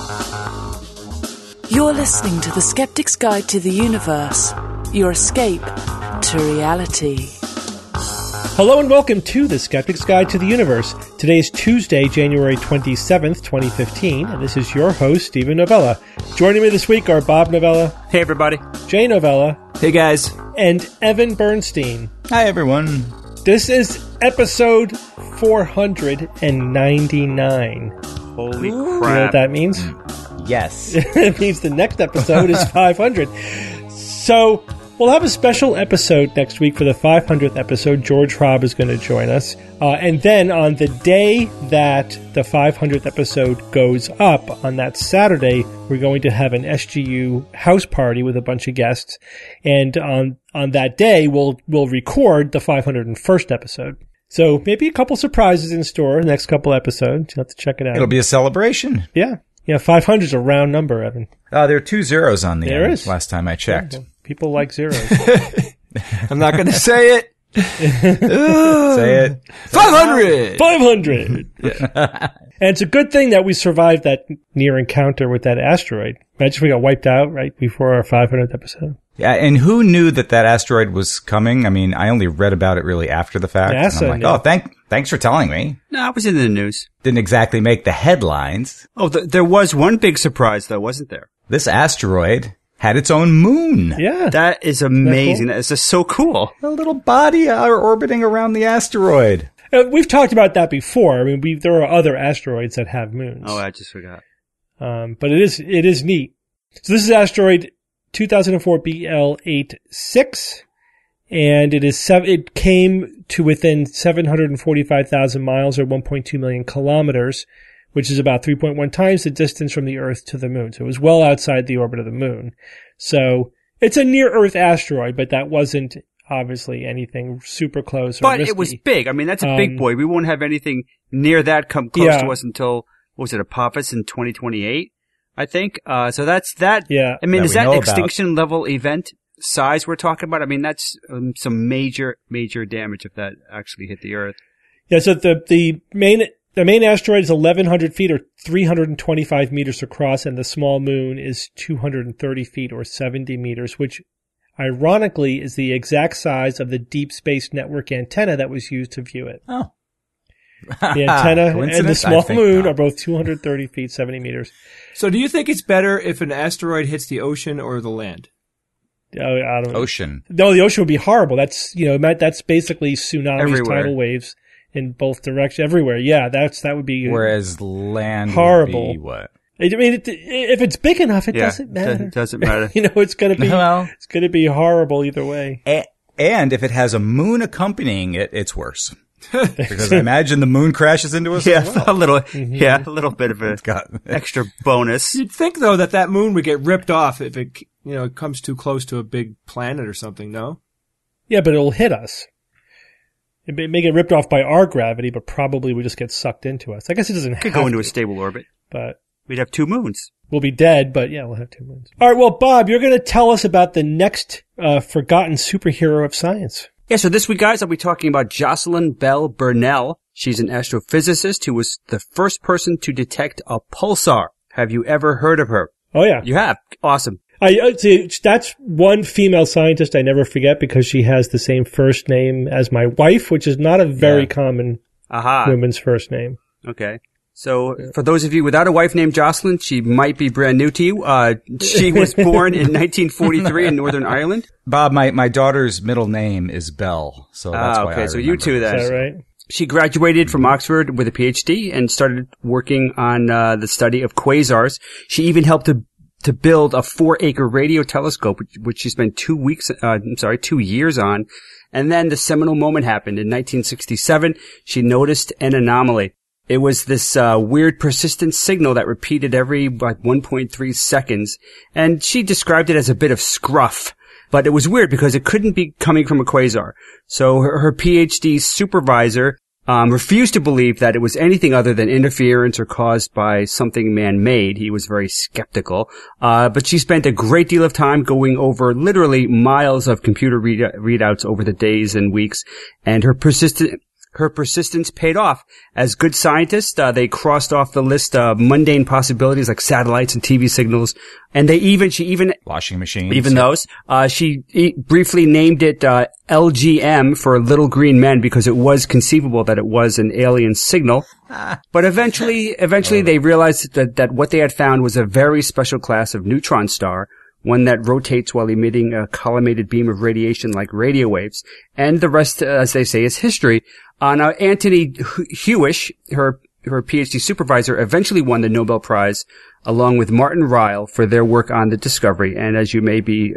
You're listening to The Skeptic's Guide to the Universe, your escape to reality. Hello and welcome to The Skeptic's Guide to the Universe. Today is Tuesday, January 27th, 2015, and this is your host, Stephen Novella. Joining me this week are Bob Novella. Hey, everybody. Jay Novella. Hey, guys. And Evan Bernstein. Hi, everyone. This is episode 499. Holy crap. You know what that means? Yes. It means the next episode is 500. So, we'll have a special episode next week for the 500th episode. George Hrab is going to join us. And then on the day that the 500th episode goes up, on that Saturday, we're going to have an SGU house party with a bunch of guests. And on that day, we'll record the 501st episode. So maybe a couple surprises in store the next couple episodes. You'll have to check it out. It'll be a celebration. Yeah. Yeah, 500 is a round number, Evan. There are 2 zeros on the there end is. Last time I checked. People like zeros. I'm not going to say it. Say it. 500! 500! And it's a good thing that we survived that near encounter with that asteroid. Imagine if we got wiped out right before our 500th episode. Yeah, and who knew that asteroid was coming? I mean, I only read about it really after the fact. NASA and I'm like, knew. Thanks for telling me. No, it was in the news. Didn't exactly make the headlines. Oh, there was one big surprise, though, wasn't there? This asteroid had its own moon. Yeah. That is amazing. Cool? That is just so cool. A little body orbiting around the asteroid. We've talked about that before. I mean, there are other asteroids that have moons. Oh, I just forgot. But it is neat. So this is asteroid 2004 BL86, and it came to within 745,000 miles or 1.2 million kilometers, which is about 3.1 times the distance from the Earth to the Moon. So it was well outside the orbit of the Moon. So it's a near-Earth asteroid, but that wasn't obviously anything super close or But risky. it was big. I mean, that's a big boy. We won't have anything near that come close to us until, what was it, Apophis in 2028, I think. So that's that. Yeah. I mean, That is we that know extinction level event size we're talking about? I mean, that's some major damage if that actually hit the Earth. Yeah, so the main asteroid is 1,100 feet or 325 meters across, and the small moon is 230 feet or 70 meters, which ironically is the exact size of the Deep Space Network antenna that was used to view it. Oh. The antenna and the Coincidence? small I think moon not. are both 230 feet, 70 meters. So do you think it's better if an asteroid hits the ocean or the land? I don't know. Ocean. No, the ocean would be horrible. That's basically tsunamis, Everywhere. tidal waves in both directions, everywhere. Yeah, that would be Whereas land horrible. would be what? I mean, if it's big enough, it Yeah, doesn't matter. It doesn't matter. It's going to be Well. it's going to be horrible either way. And if it has a moon accompanying it, it's worse. Because I imagine the moon crashes into us as well. a little bit of a got- extra bonus. You'd think, though, that moon would get ripped off if it comes too close to a big planet or something, no? Yeah, but it'll hit us. It may get ripped off by our gravity, but probably we just get sucked into us. I guess it doesn't Could have go into to, a stable orbit. but We'd have 2 moons. we'll be dead. But yeah, we'll have 2 moons. All right. Well, Bob, you're going to tell us about the next forgotten superhero of science. Yeah, so this week, guys, I'll be talking about Jocelyn Bell Burnell. She's an astrophysicist who was the first person to detect a pulsar. Have you ever heard of her? Oh yeah, You have. Awesome. I see. That's one female scientist I never forget because she has the same first name as my wife, which is not a very common Aha. woman's first name. Okay. So, for those of you without a wife named Jocelyn, she might be brand new to you. She was born in 1943 in Northern Ireland. Bob, my daughter's middle name is Bell, so that's why okay, I so remember. you two then. Is that right? She graduated from Oxford with a PhD and started working on the study of quasars. She even helped to build a 4-acre radio telescope, which she spent 2 years on. And then the seminal moment happened. In 1967, she noticed an anomaly. It was this weird persistent signal that repeated every 1.3 seconds. And she described it as a bit of scruff. But it was weird because it couldn't be coming from a quasar. So her PhD supervisor refused to believe that it was anything other than interference or caused by something man-made. He was very skeptical. But she spent a great deal of time going over literally miles of computer readouts over the days and weeks. And her persistent her persistence paid off. As good scientists, they crossed off the list of mundane possibilities like satellites and TV signals. And she even washing machines. Even those. She briefly named it LGM for Little Green Men because it was conceivable that it was an alien signal. But eventually they realized that what they had found was a very special class of neutron star, one that rotates while emitting a collimated beam of radiation like radio waves. And the rest, as they say, is history. Now, Anthony Hewish, her PhD supervisor, eventually won the Nobel Prize along with Martin Ryle for their work on the discovery. And as you may be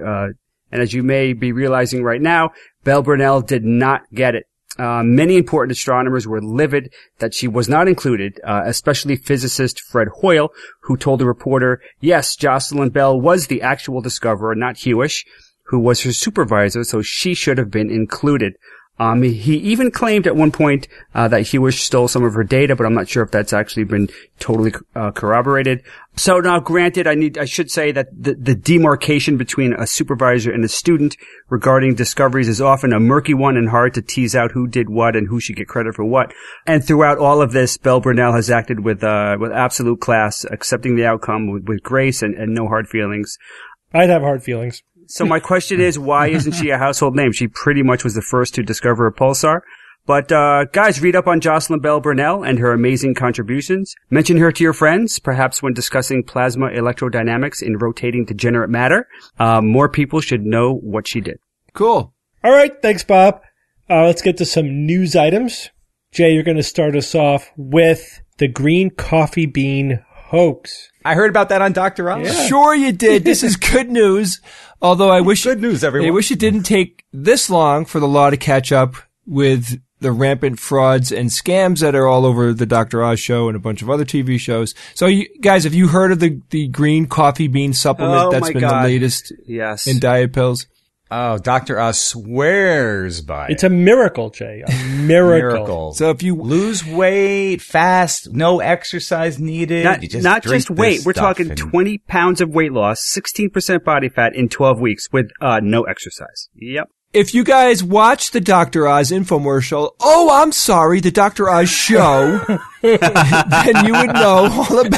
realizing right now, Belle Brunel did not get it. Many important astronomers were livid that she was not included, especially physicist Fred Hoyle, who told the reporter, yes, Jocelyn Bell was the actual discoverer, not Hewish, who was her supervisor, so she should have been included. He even claimed at one point that Hewish stole some of her data, but I'm not sure if that's actually been totally corroborated. So now, granted, I should say that the demarcation between a supervisor and a student regarding discoveries is often a murky one and hard to tease out who did what and who should get credit for what. And throughout all of this, Belle Brunel has acted with absolute class, accepting the outcome with grace and no hard feelings. I'd have hard feelings. So my question is, why isn't she a household name? She pretty much was the first to discover a pulsar. But, guys, read up on Jocelyn Belle Brunel and her amazing contributions. Mention her to your friends, perhaps when discussing plasma electrodynamics in rotating degenerate matter. More people should know what she did. Cool. All right. Thanks, Bob. Let's get to some news items. Jay, you're going to start us off with the green coffee bean hoax. I heard about that on Dr. Oz. Yeah. Sure you did. This is good news. Although I wish good news, everyone. I wish it didn't take this long for the law to catch up with the rampant frauds and scams that are all over the Dr. Oz show and a bunch of other TV shows. So, you guys, have you heard of the green coffee bean supplement that's been the latest in diet pills? Oh, Dr. Oz swears by it. It's a miracle, Jay. A miracle. So if you lose weight fast, no exercise needed. Not just weight. We're talking 20 pounds of weight loss, 16% body fat in 12 weeks with no exercise. Yep. If you guys watch the Dr. Oz infomercial, the Dr. Oz show, then you would know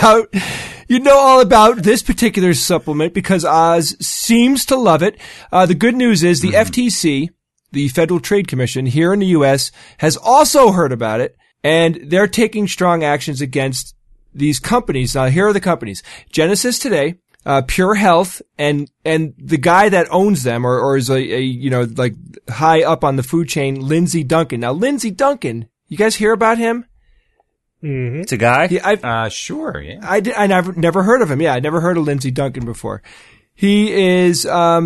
all about this particular supplement because Oz seems to love it. The good news is the FTC, the Federal Trade Commission here in the U.S., has also heard about it, and they're taking strong actions against these companies. Now, here are the companies. Genesis Today, Pure Health, and the guy that owns them or is like high up on the food chain, Lindsay Duncan. Now, Lindsay Duncan, you guys hear about him? Mm-hmm. It's a guy? Yeah, sure, yeah. I never heard of him. Yeah, I never heard of Lindsay Duncan before. He is,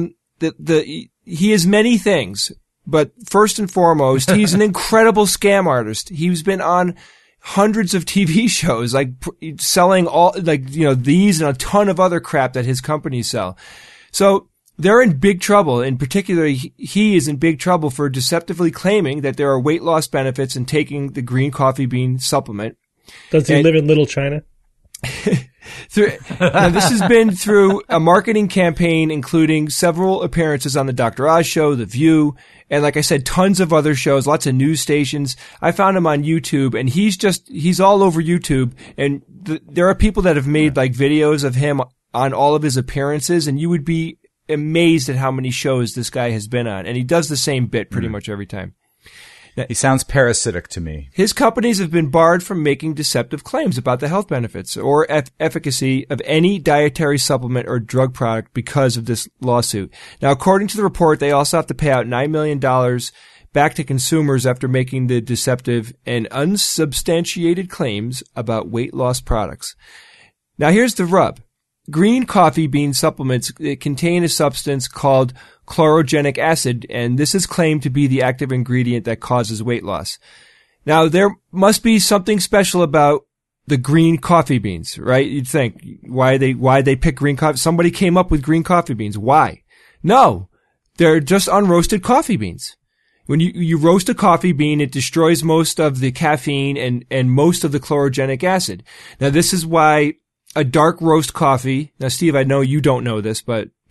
he is many things, but first and foremost, he's an incredible scam artist. He's been on hundreds of TV shows, like selling these and a ton of other crap that his companies sell. So they're in big trouble. In particular, he is in big trouble for deceptively claiming that there are weight loss benefits in taking the green coffee bean supplement. Does he live in Little China? This has been through a marketing campaign, including several appearances on the Dr. Oz show, The View, and like I said, tons of other shows, lots of news stations. I found him on YouTube, and he's all over YouTube, and there are people that have made like videos of him on all of his appearances, and you would be amazed at how many shows this guy has been on, and he does the same bit pretty much every time. He sounds parasitic to me. His companies have been barred from making deceptive claims about the health benefits or efficacy of any dietary supplement or drug product because of this lawsuit. Now, according to the report, they also have to pay out $9 million back to consumers after making the deceptive and unsubstantiated claims about weight loss products. Now, here's the rub. Green coffee bean supplements contain a substance called chlorogenic acid, and this is claimed to be the active ingredient that causes weight loss. Now, there must be something special about the green coffee beans, right? You'd think, why they pick green coffee? Somebody came up with green coffee beans. Why? No, they're just unroasted coffee beans. When you roast a coffee bean, it destroys most of the caffeine and most of the chlorogenic acid. Now, this is why a dark roast coffee, now Steve, I know you don't know this, but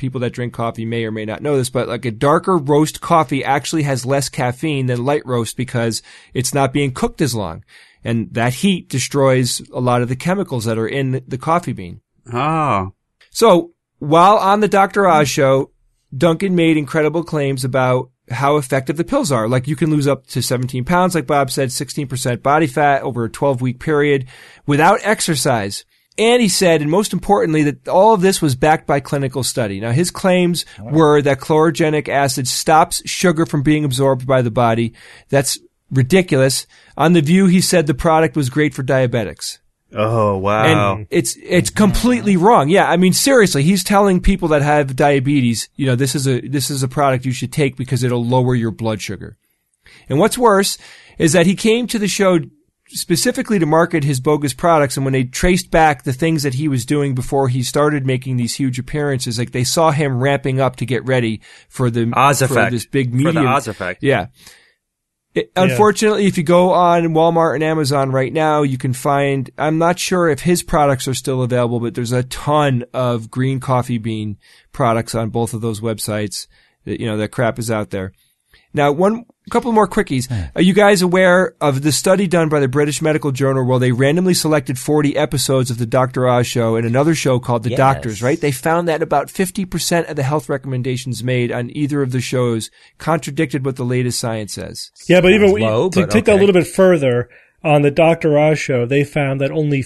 people that drink coffee may or may not know this, but like a darker roast coffee actually has less caffeine than light roast because it's not being cooked as long. And that heat destroys a lot of the chemicals that are in the coffee bean. Oh. So while on the Dr. Oz show, Duncan made incredible claims about how effective the pills are. Like you can lose up to 17 pounds, like Bob said, 16% body fat over a 12-week period without exercise. And he said, and most importantly, that all of this was backed by clinical study. Now, his claims were that chlorogenic acid stops sugar from being absorbed by the body. That's ridiculous. On The View, he said the product was great for diabetics. Oh, wow. And it's completely wrong. Yeah, I mean, seriously, he's telling people that have diabetes, this is a product you should take because it'll lower your blood sugar. And what's worse is that he came to the show specifically to market his bogus products, and when they traced back the things that he was doing before he started making these huge appearances, like they saw him ramping up to get ready for the Oz effect. This big medium. For the Oz effect. Yeah. Unfortunately, if you go on Walmart and Amazon right now, you can find, I'm not sure if his products are still available, but there's a ton of green coffee bean products on both of those websites. That crap is out there. Now, couple more quickies. Are you guys aware of the study done by the British Medical Journal where they randomly selected 40 episodes of the Dr. Oz show and another show called The Doctors, right? They found that about 50% of the health recommendations made on either of the shows contradicted what the latest science says. Yeah, but to take that a little bit further, on the Dr. Oz show, they found that only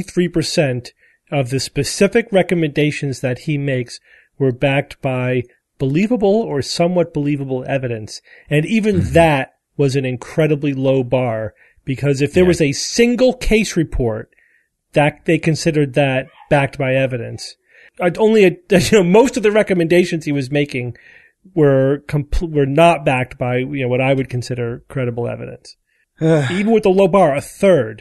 33% of the specific recommendations that he makes were backed by believable or somewhat believable evidence. And even that was an incredibly low bar, because if there was a single case report, that they considered that backed by evidence. Most of the recommendations he was making were not backed by, what I would consider credible evidence. Even with the low bar, a third,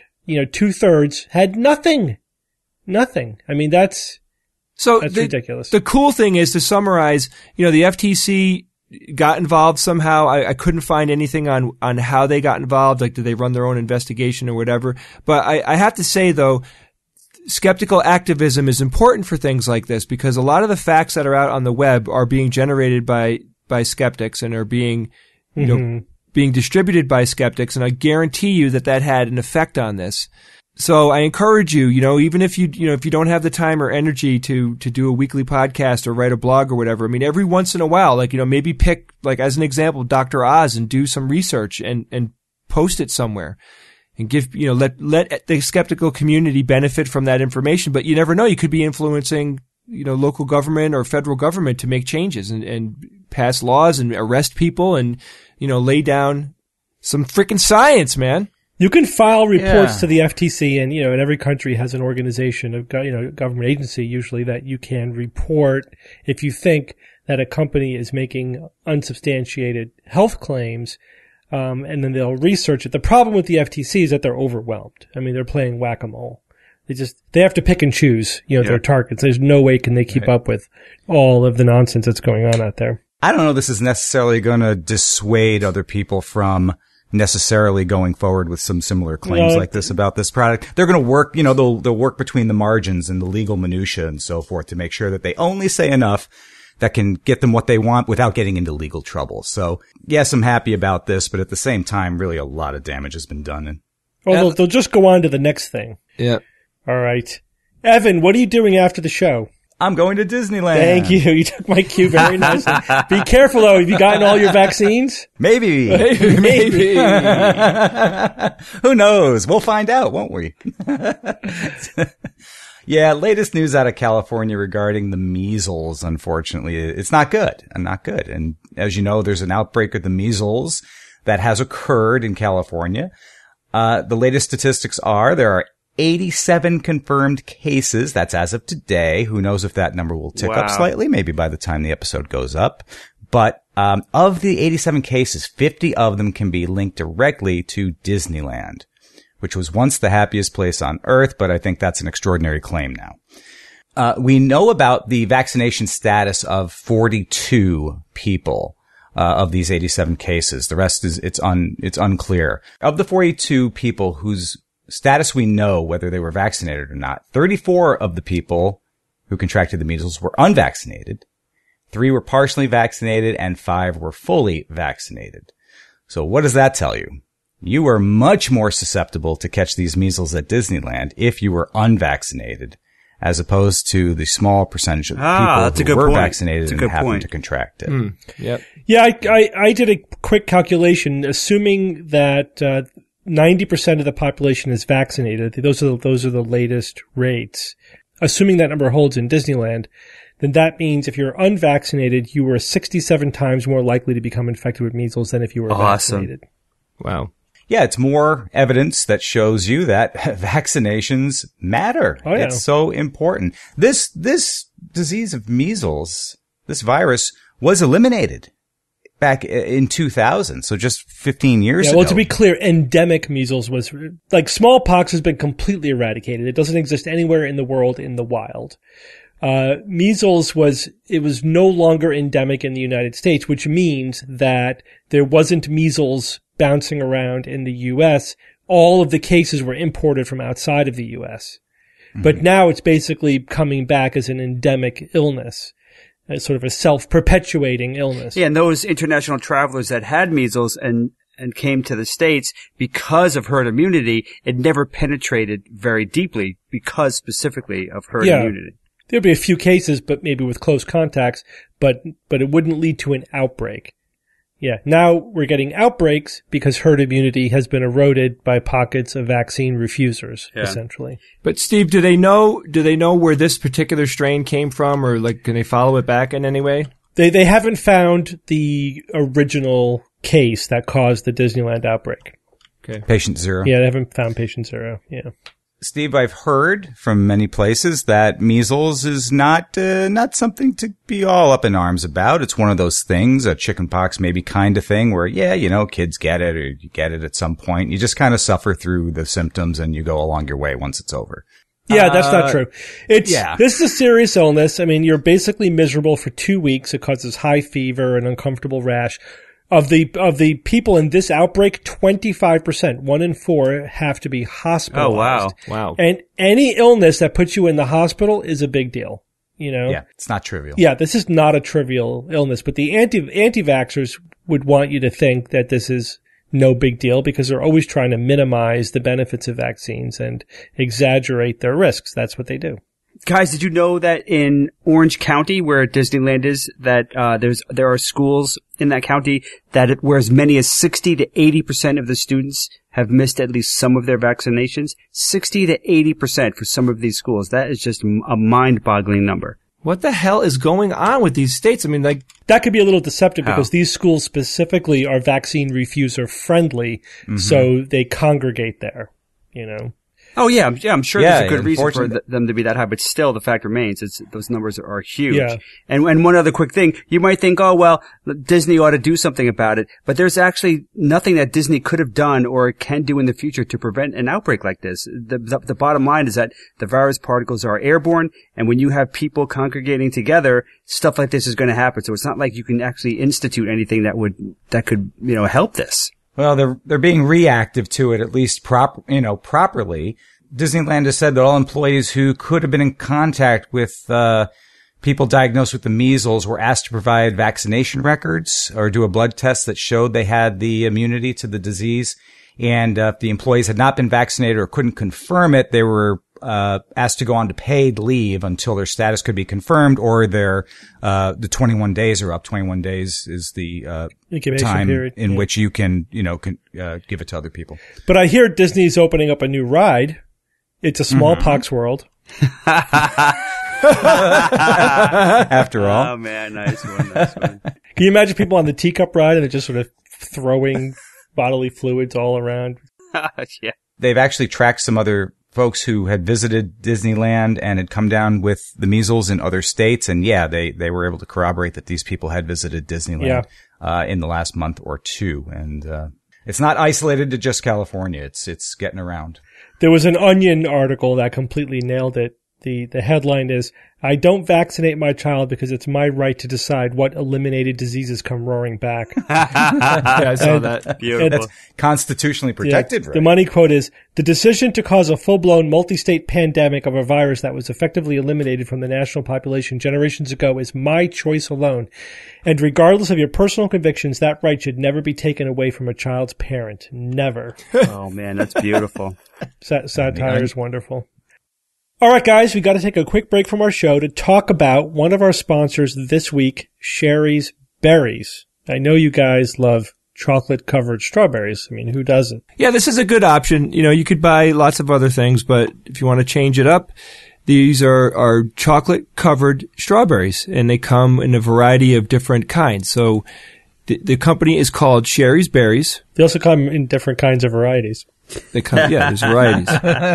2/3 had nothing. Nothing. I mean, that's ridiculous. The cool thing is, to summarize, the FTC got involved somehow. I couldn't find anything on how they got involved. Like, did they run their own investigation or whatever? But I have to say, though, skeptical activism is important for things like this, because a lot of the facts that are out on the web are being generated by skeptics and are being, being distributed by skeptics. And I guarantee you that had an effect on this. So I encourage you, even if you don't have the time or energy to do a weekly podcast or write a blog or whatever, I mean, every once in a while, maybe pick, as an example, Dr. Oz and do some research and post it somewhere and give, let the skeptical community benefit from that information. But you never know. You could be influencing, local government or federal government to make changes and pass laws and arrest people and, lay down some freaking science, man. You can file reports to the FTC, and and every country has an organization, government agency usually, that you can report if you think that a company is making unsubstantiated health claims, and then they'll research it. The problem with the FTC is that they're overwhelmed. I mean, they're playing whack-a-mole. They have to pick and choose, their targets. There's no way can they keep up with all of the nonsense that's going on out there. I don't know this is necessarily going to dissuade other people from necessarily going forward with some similar claims like this about this product. They're going to work, they'll work between the margins and the legal minutia and so forth to make sure that they only say enough that can get them what they want without getting into legal trouble. So, yes, I'm happy about this, but at the same time, really a lot of damage has been done. Well, they'll just go on to the next thing. Yeah. All right. Evan, what are you doing after the show? I'm going to Disneyland. Thank you. You took my cue very nicely. Be careful, though. Have you gotten all your vaccines? Maybe. Who knows? We'll find out, won't we? Yeah, latest news out of California regarding the measles, unfortunately. It's not good. Not good. And as you know, there's an outbreak of the measles that has occurred in California. The latest statistics are there are 87 confirmed cases. That's as of today. Who knows if that number will tick up slightly, maybe by the time the episode goes up. But of the 87 cases, 50 of them can be linked directly to Disneyland, which was once the happiest place on earth, but I think that's an extraordinary claim now. We know about the vaccination status of 42 people of these 87 cases. The rest is it's unclear. Of the 42 people whose status we know, whether they were vaccinated or not, 34 of the people who contracted the measles were unvaccinated, 3 were partially vaccinated, and 5 were fully vaccinated. So what does that tell you? You were much more susceptible to catch these measles at Disneyland if you were unvaccinated, as opposed to the small percentage of people who were vaccinated and happened to contract it. Yep. Yeah, I did a quick calculation, assuming that 90% of the population is vaccinated. Those are the latest rates. Assuming that number holds in Disneyland, then that means if you're unvaccinated, you were 67 times more likely to become infected with measles than if you were vaccinated. Wow. Yeah, it's more evidence that shows you that vaccinations matter. Oh, yeah. It's so important. This disease of measles, this virus, was eliminated back in 2000, so just 15 years ago. Well, to be clear, endemic measles was, like, smallpox has been completely eradicated. It doesn't exist anywhere in the world in the wild. Measles was no longer endemic in the United States, which means that there wasn't measles bouncing around in the U.S. All of the cases were imported from outside of the U.S. Mm-hmm. But now it's basically coming back as an endemic illness, as sort of a self-perpetuating illness. Yeah, and those international travelers that had measles and came to the States because of herd immunity, it never penetrated very deeply because specifically of herd immunity. There'd be a few cases, but maybe with close contacts, but it wouldn't lead to an outbreak. Yeah, now we're getting outbreaks because herd immunity has been eroded by pockets of vaccine refusers, essentially. But Steve, do they know where this particular strain came from, or like can they follow it back in any way? They haven't found the original case that caused the Disneyland outbreak. Okay. Patient 0. Yeah, they haven't found patient 0. Yeah. Steve, I've heard from many places that measles is not something to be all up in arms about. It's one of those things, a chickenpox maybe kind of thing where, kids get it or you get it at some point. You just kind of suffer through the symptoms and you go along your way once it's over. Yeah, that's not true. This is a serious illness. I mean, you're basically miserable for 2 weeks. It causes high fever and uncomfortable rash. Of the people in this outbreak, 25%, 1 in 4, have to be hospitalized. Oh, wow. And any illness that puts you in the hospital is a big deal, Yeah, it's not trivial. Yeah, this is not a trivial illness, but the anti-vaxxers would want you to think that this is no big deal because they're always trying to minimize the benefits of vaccines and exaggerate their risks. That's what they do. Guys, did you know that in Orange County, where Disneyland is, that there are schools in that county where as many as 60 to 80% of the students have missed at least some of their vaccinations? 60 to 80% for some of these schools. That is just a mind-boggling number. What the hell is going on with these states? I mean, like, that could be a little deceptive because these schools specifically are vaccine refuser friendly, so they congregate there, Oh yeah, I'm sure there's a good reason for them to be that high, but still the fact remains those numbers are huge. Yeah. And one other quick thing, you might think, oh well, Disney ought to do something about it, but there's actually nothing that Disney could have done or can do in the future to prevent an outbreak like this. The bottom line is that the virus particles are airborne, and when you have people congregating together, stuff like this is going to happen. So it's not like you can actually institute anything that could help this. Well, they're being reactive to it, at least properly. Disneyland has said that all employees who could have been in contact with people diagnosed with the measles were asked to provide vaccination records or do a blood test that showed they had the immunity to the disease. And if the employees had not been vaccinated or couldn't confirm it, they were asked to go on to paid leave until their status could be confirmed or the 21 days are up. 21 days is the time period in which you can give it to other people. But I hear Disney's opening up a new ride. It's a smallpox world. After all. Oh man, nice one. Can you imagine people on the teacup ride and they're just sort of throwing bodily fluids all around? Yeah. They've actually tracked some other folks who had visited Disneyland and had come down with the measles in other states. And they were able to corroborate that these people had visited Disneyland in the last month or two. And it's not isolated to just California. It's getting around. There was an Onion article that completely nailed it. The headline is, "I don't vaccinate my child because it's my right to decide what eliminated diseases come roaring back." Yeah, I saw that. Beautiful. That's constitutionally protected, right? The money quote is, "The decision to cause a full-blown multi-state pandemic of a virus that was effectively eliminated from the national population generations ago is my choice alone. And regardless of your personal convictions, that right should never be taken away from a child's parent. Never." Oh, man, that's beautiful. Satire is wonderful. All right, guys, we got to take a quick break from our show to talk about one of our sponsors this week, Sherry's Berries. I know you guys love chocolate-covered strawberries. I mean, who doesn't? Yeah, this is a good option. You know, you could buy lots of other things, but if you want to change it up, these are chocolate-covered strawberries, and they come in a variety of different kinds. So the company is called Sherry's Berries. They also come in different kinds of varieties. They come, yeah, there's varieties.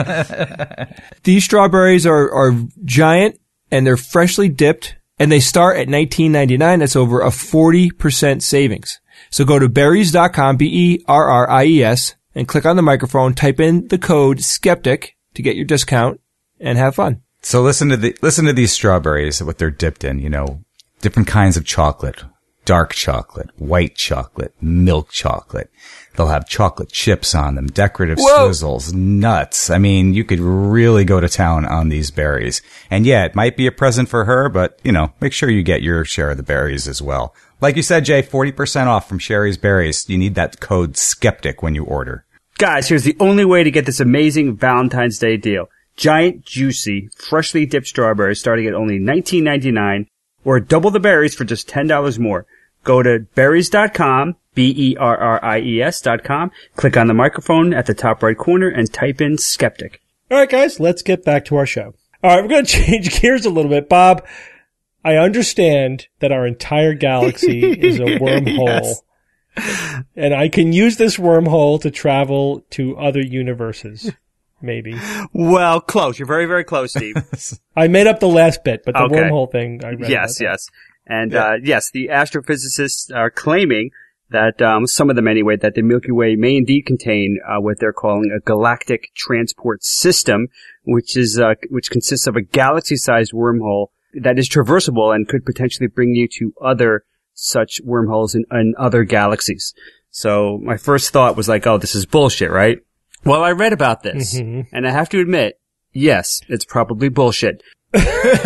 These strawberries are giant, and they're freshly dipped, and they start at $19.99. That's over a 40% savings. So go to berries.com, BERRIES, and click on the microphone, type in the code SKEPTIC to get your discount, and have fun. So listen to these strawberries, what they're dipped in, you know, different kinds of chocolate, dark chocolate, white chocolate, milk chocolate. They'll have chocolate chips on them, decorative swizzles, nuts. I mean, you could really go to town on these berries. And yeah, it might be a present for her, but, you know, make sure you get your share of the berries as well. Like you said, Jay, 40% off from Sherry's Berries. You need that code SKEPTIC when you order. Guys, here's the only way to get this amazing Valentine's Day deal. Giant, juicy, freshly dipped strawberries starting at only $19.99, or double the berries for just $10 more. Go to berries.com, BERRIES.com, click on the microphone at the top right corner, and type in Skeptic. All right, guys, let's get back to our show. All right, we're going to change gears a little bit. Bob, I understand that our entire galaxy is a wormhole. Yes. And I can use this wormhole to travel to other universes. Maybe. Well, close. You're very, very close, Steve. I made up the last bit, but the wormhole thing, I read Yes. And, yes, the astrophysicists are claiming that, some of them anyway, that the Milky Way may indeed contain, what they're calling a galactic transport system, which consists of a galaxy-sized wormhole that is traversable and could potentially bring you to other such wormholes in other galaxies. So my first thought was like, oh, this is bullshit, right? Well, I read about this, and I have to admit, yes, it's probably bullshit. So,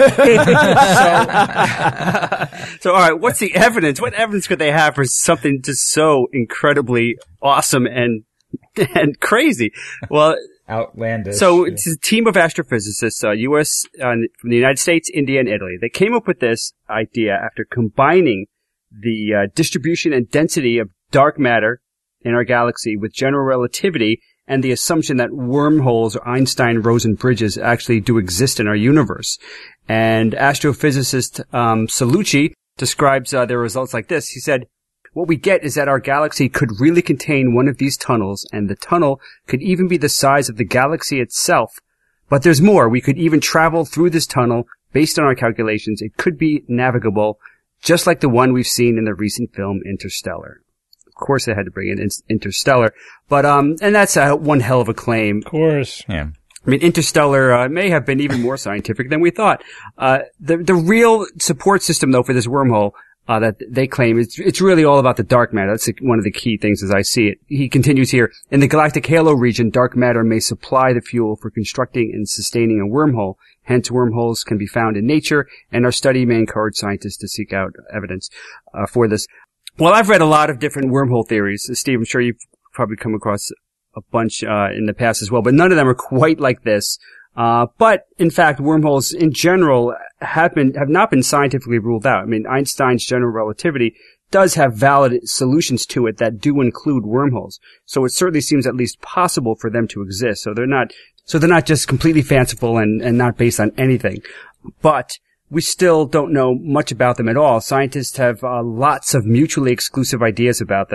all right, what's the evidence? What evidence could they have for something just so incredibly awesome and crazy? Well, outlandish. So it's a team of astrophysicists, U.S. From the United States, India, and Italy. They came up with this idea after combining the distribution and density of dark matter in our galaxy with general relativity and the assumption that wormholes or Einstein-Rosen bridges actually do exist in our universe. And astrophysicist Salucci describes their results like this. He said, "What we get is that our galaxy could really contain one of these tunnels, and the tunnel could even be the size of the galaxy itself. But there's more. We could even travel through this tunnel. Based on our calculations, it could be navigable, just like the one we've seen in the recent film Interstellar." Of course, they had to bring in Interstellar, but and that's one hell of a claim. Of course, yeah. I mean, Interstellar may have been even more scientific than we thought. The real support system, though, for this wormhole that they claim it's really all about the dark matter. That's one of the key things as I see it. He continues here: in the galactic halo region, dark matter may supply the fuel for constructing and sustaining a wormhole. Hence, wormholes can be found in nature, and our study may encourage scientists to seek out evidence for this. Well, I've read a lot of different wormhole theories. Steve, I'm sure you've probably come across a bunch in the past as well, but none of them are quite like this. But in fact, wormholes in general have not been scientifically ruled out. I mean, Einstein's general relativity does have valid solutions to it that do include wormholes. So it certainly seems at least possible for them to exist. So they're not just completely fanciful and not based on anything. But we still don't know much about them at all. Scientists have lots of mutually exclusive ideas about them.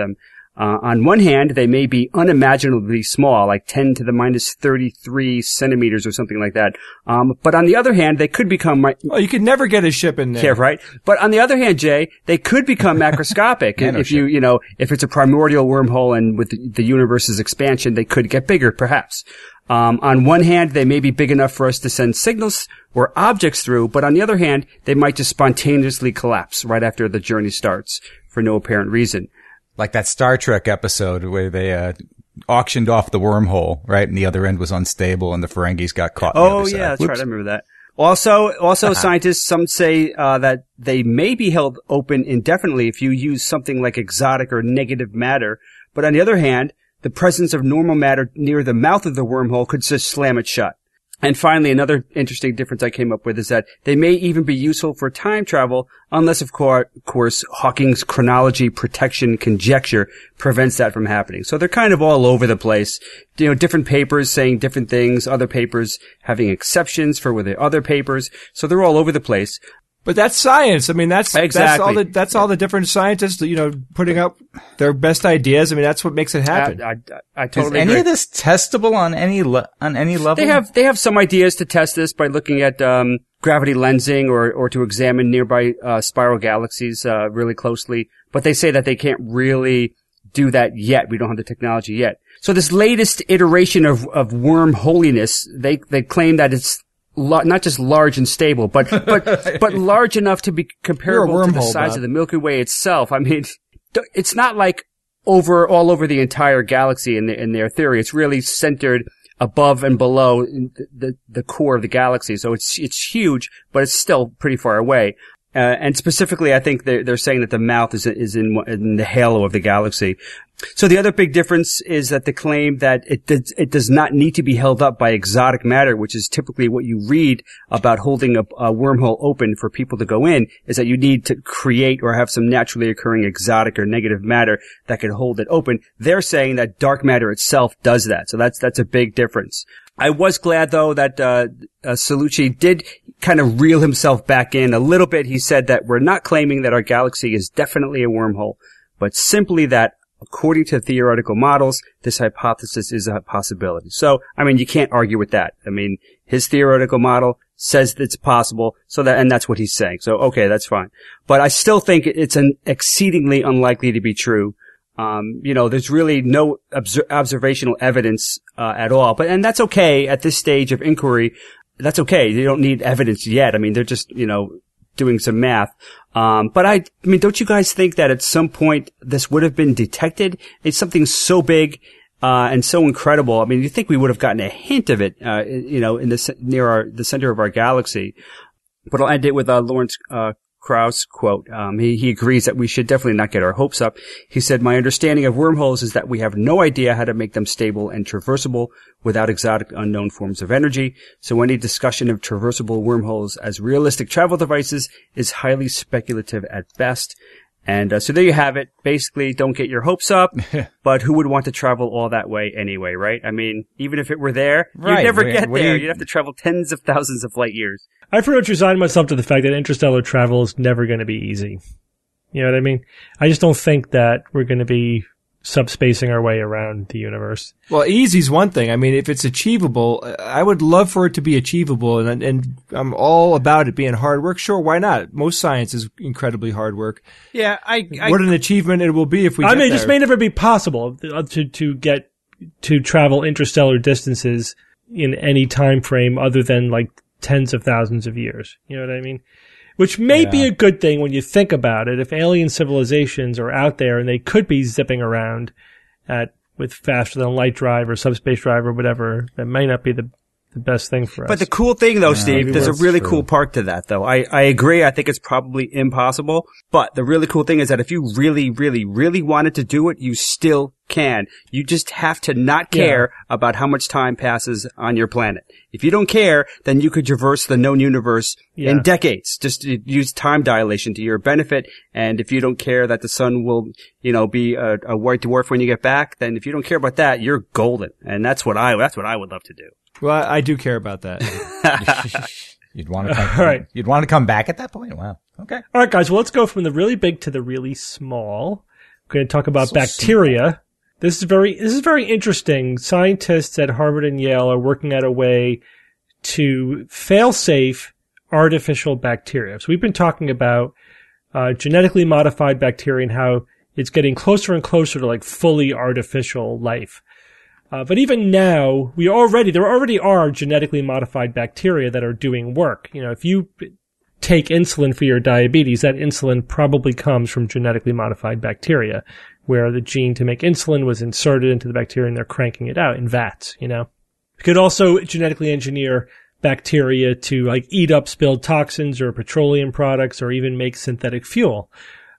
On one hand, they may be unimaginably small, like 10 to the minus 33 centimeters or something like that. But on the other hand, they could become... you could never get a ship in there. Yeah, right. But on the other hand, Jay, they could become macroscopic. If it's a primordial wormhole and with the universe's expansion, they could get bigger, perhaps. On one hand, they may be big enough for us to send signals or objects through, but on the other hand, they might just spontaneously collapse right after the journey starts for no apparent reason. Like that Star Trek episode where they auctioned off the wormhole, right? And the other end was unstable and the Ferengis got caught. Oh, yeah, that's right. I remember that. Also, scientists, some say that they may be held open indefinitely if you use something like exotic or negative matter. But on the other hand, the presence of normal matter near the mouth of the wormhole could just slam it shut. And finally, another interesting difference I came up with is that they may even be useful for time travel, unless, of course, Hawking's chronology protection conjecture prevents that from happening. So they're kind of all over the place. Different papers saying different things, other papers having exceptions for the other papers. So they're all over the place. But that's science. I mean, that's exactly. That's all the different scientists, putting up their best ideas. I mean, that's what makes it happen. I totally agree. Is any of this testable on any level? They have some ideas to test this by looking at gravity lensing or to examine nearby spiral galaxies really closely. But they say that they can't really do that yet. We don't have the technology yet. So this latest iteration of wormholiness, they claim that it's not just large and stable, but large enough to be comparable to the size of the Milky Way itself. I mean, it's not like all over the entire galaxy in their theory. It's really centered above and below the core of the galaxy. So it's huge, but it's still pretty far away. And specifically, I think they're saying that the mouth is in the halo of the galaxy. So the other big difference is that they claim that it does not need to be held up by exotic matter, which is typically what you read about holding a wormhole open for people to go in, is that you need to create or have some naturally occurring exotic or negative matter that can hold it open. They're saying that dark matter itself does that. So that's a big difference. I was glad, though, that Cellucci did kind of reel himself back in a little bit. He said that we're not claiming that our galaxy is definitely a wormhole, but simply that, according to theoretical models, this hypothesis is a possibility. So, I mean, you can't argue with that. I mean, his theoretical model says that it's possible, and that's what he's saying. So, okay, that's fine. But I still think it's exceedingly unlikely to be true. There's really no observational evidence at all. And that's okay at this stage of inquiry. That's okay. You don't need evidence yet. I mean, they're just, doing some math. But I mean, don't you guys think that at some point this would have been detected? It's something so big, and so incredible. I mean, you think we would have gotten a hint of it, in the center of our galaxy. But I'll end it with, Lawrence, Krauss quote. He agrees that we should definitely not get our hopes up. He said, "My understanding of wormholes is that we have no idea how to make them stable and traversable without exotic unknown forms of energy. So any discussion of traversable wormholes as realistic travel devices is highly speculative at best." And so there you have it. Basically, don't get your hopes up, but who would want to travel all that way anyway, right? I mean, even if it were there, you'd never get there. You'd have to travel tens of thousands of light years. I pretty much resigned myself to the fact that interstellar travel is never going to be easy. You know what I mean? I just don't think that we're going to be subspacing our way around the universe. Well, easy's one thing. I mean, if it's achievable, I would love for it to be achievable, and I'm all about it being hard work. Sure, why not? Most science is incredibly hard work. Yeah, what an achievement it will be if we get there. It just may never be possible to travel interstellar distances in any time frame other than like tens of thousands of years. You know what I mean? Which may be a good thing when you think about it. If alien civilizations are out there and they could be zipping around with faster than light drive or subspace drive or whatever, that may not be the best thing for us. But the cool thing, though, Steve, there's a really cool part to that, though. I agree. I think it's probably impossible. But the really cool thing is that if you really, really, really wanted to do it, you still can. You just have to not care about how much time passes on your planet. If you don't care, then you could traverse the known universe in decades. Just use time dilation to your benefit. And if you don't care that the sun will, be a white dwarf when you get back, then if you don't care about that, you're golden. And that's what I would love to do. Well, I do care about that. You'd want to come back at that point? Wow. Okay. All right, guys. Well, let's go from the really big to the really small. going to talk about bacteria. This is very interesting. Scientists at Harvard and Yale are working out a way to fail-safe artificial bacteria. So we've been talking about genetically modified bacteria and how it's getting closer and closer to like fully artificial life. But even now, there already are genetically modified bacteria that are doing work. You know, if you take insulin for your diabetes, that insulin probably comes from genetically modified bacteria, where the gene to make insulin was inserted into the bacteria and they're cranking it out in vats, you know. You could also genetically engineer bacteria to like eat up spilled toxins or petroleum products or even make synthetic fuel.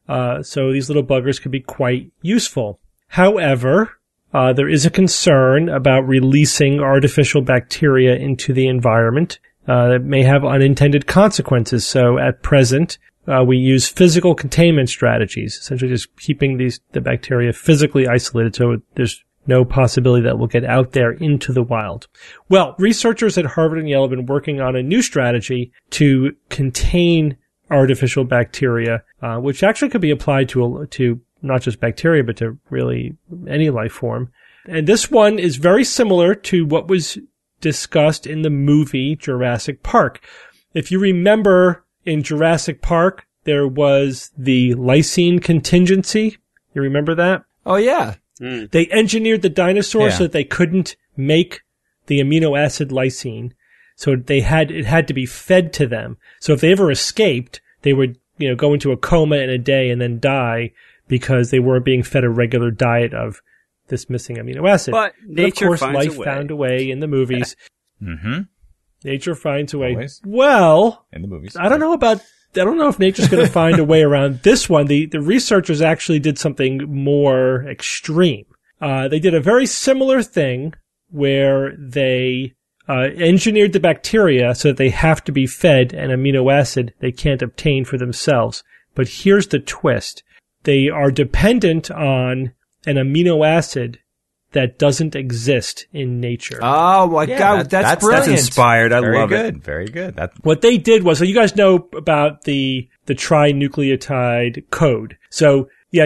So these little buggers could be quite useful. However, there is a concern about releasing artificial bacteria into the environment that may have unintended consequences. So at present, we use physical containment strategies, essentially just keeping the bacteria physically isolated so there's no possibility that we'll get out there into the wild. Well, researchers at Harvard and Yale have been working on a new strategy to contain artificial bacteria, which actually could be applied to not just bacteria, but to really any life form. And this one is very similar to what was discussed in the movie Jurassic Park. If you remember, in Jurassic Park, there was the lysine contingency. You remember that? Oh, yeah. They engineered the dinosaurs so that they couldn't make the amino acid lysine. So it had to be fed to them. So if they ever escaped, they would, go into a coma in a day and then die because they weren't being fed a regular diet of this missing amino acid. But nature of course, finds life a way. found a way in the movies. Mm-hmm. Nature finds a way. Always. Well, In the movies. I don't know if nature's going to find a way around this one. The researchers actually did something more extreme. They did a very similar thing where they engineered the bacteria so that they have to be fed an amino acid they can't obtain for themselves. But here's the twist. They are dependent on an amino acid that doesn't exist in nature. Oh my God, that's brilliant. That's inspired. I Very love good. it. Very good. What they did was, so you guys know about the trinucleotide code. So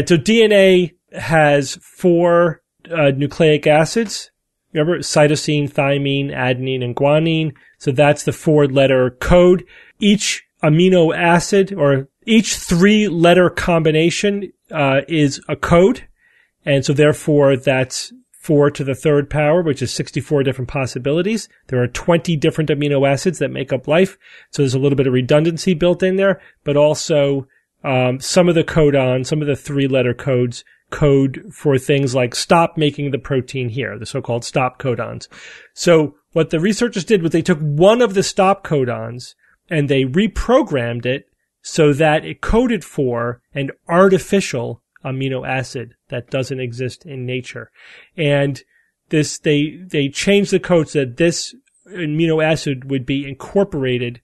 DNA has 4 nucleic acids. Remember, cytosine, thymine, adenine, and guanine. So that's the 4-letter code. Each amino acid or each 3-letter combination is a code. And so therefore that's 4 to the 3rd power, which is 64 different possibilities. There are 20 different amino acids that make up life. So there's a little bit of redundancy built in there, but also some of the codons, some of the 3-letter codes code for things like stop making the protein here, the so-called stop codons. So what the researchers did was they took one of the stop codons and they reprogrammed it so that it coded for an artificial amino acid that doesn't exist in nature. And this, they changed the code so that this amino acid would be incorporated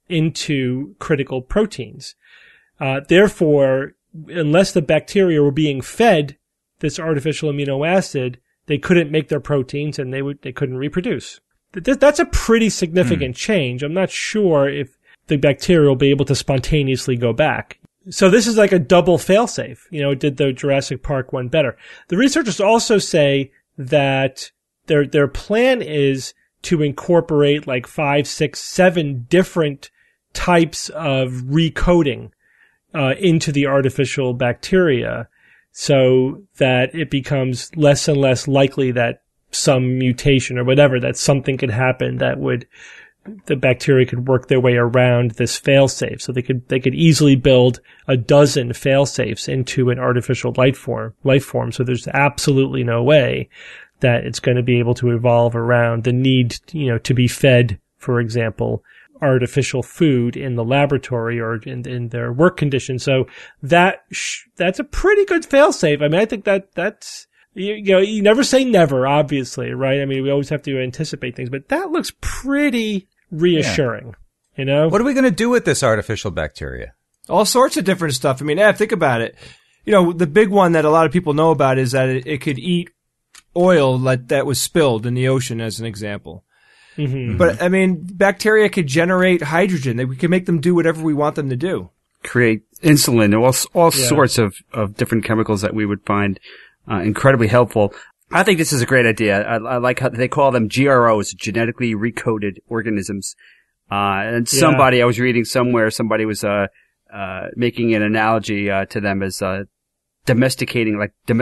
into critical proteins. Therefore, unless the bacteria were being fed this artificial amino acid, they couldn't make their proteins and they couldn't reproduce. That's a pretty significant change. I'm not sure if the bacteria will be able to spontaneously go back. So this is like a double failsafe. Did the Jurassic Park one better. The researchers also say that their plan is to incorporate like 5, 6, 7 different types of recoding into the artificial bacteria so that it becomes less and less likely that some mutation or whatever, that something could happen that the bacteria could work their way around this failsafe. So they could easily build a dozen failsafes into an artificial life form. So there's absolutely no way that it's going to be able to evolve around the need, to be fed, for example, artificial food in the laboratory or in their work conditions. So that's a pretty good failsafe. I mean, I think that's, you never say never, obviously, right? I mean, we always have to anticipate things, but that looks pretty reassuring, What are we going to do with this artificial bacteria? All sorts of different stuff. I mean, think about it. The big one that a lot of people know about is that it could eat oil that was spilled in the ocean, as an example. Mm-hmm. But, I mean, bacteria could generate hydrogen. We can make them do whatever we want them to do. create insulin and all sorts of different chemicals that we would find incredibly helpful. I think this is a great idea. I like how they call them GROs, genetically recoded organisms. And somebody I was reading somewhere, somebody was making an analogy to them as domesticating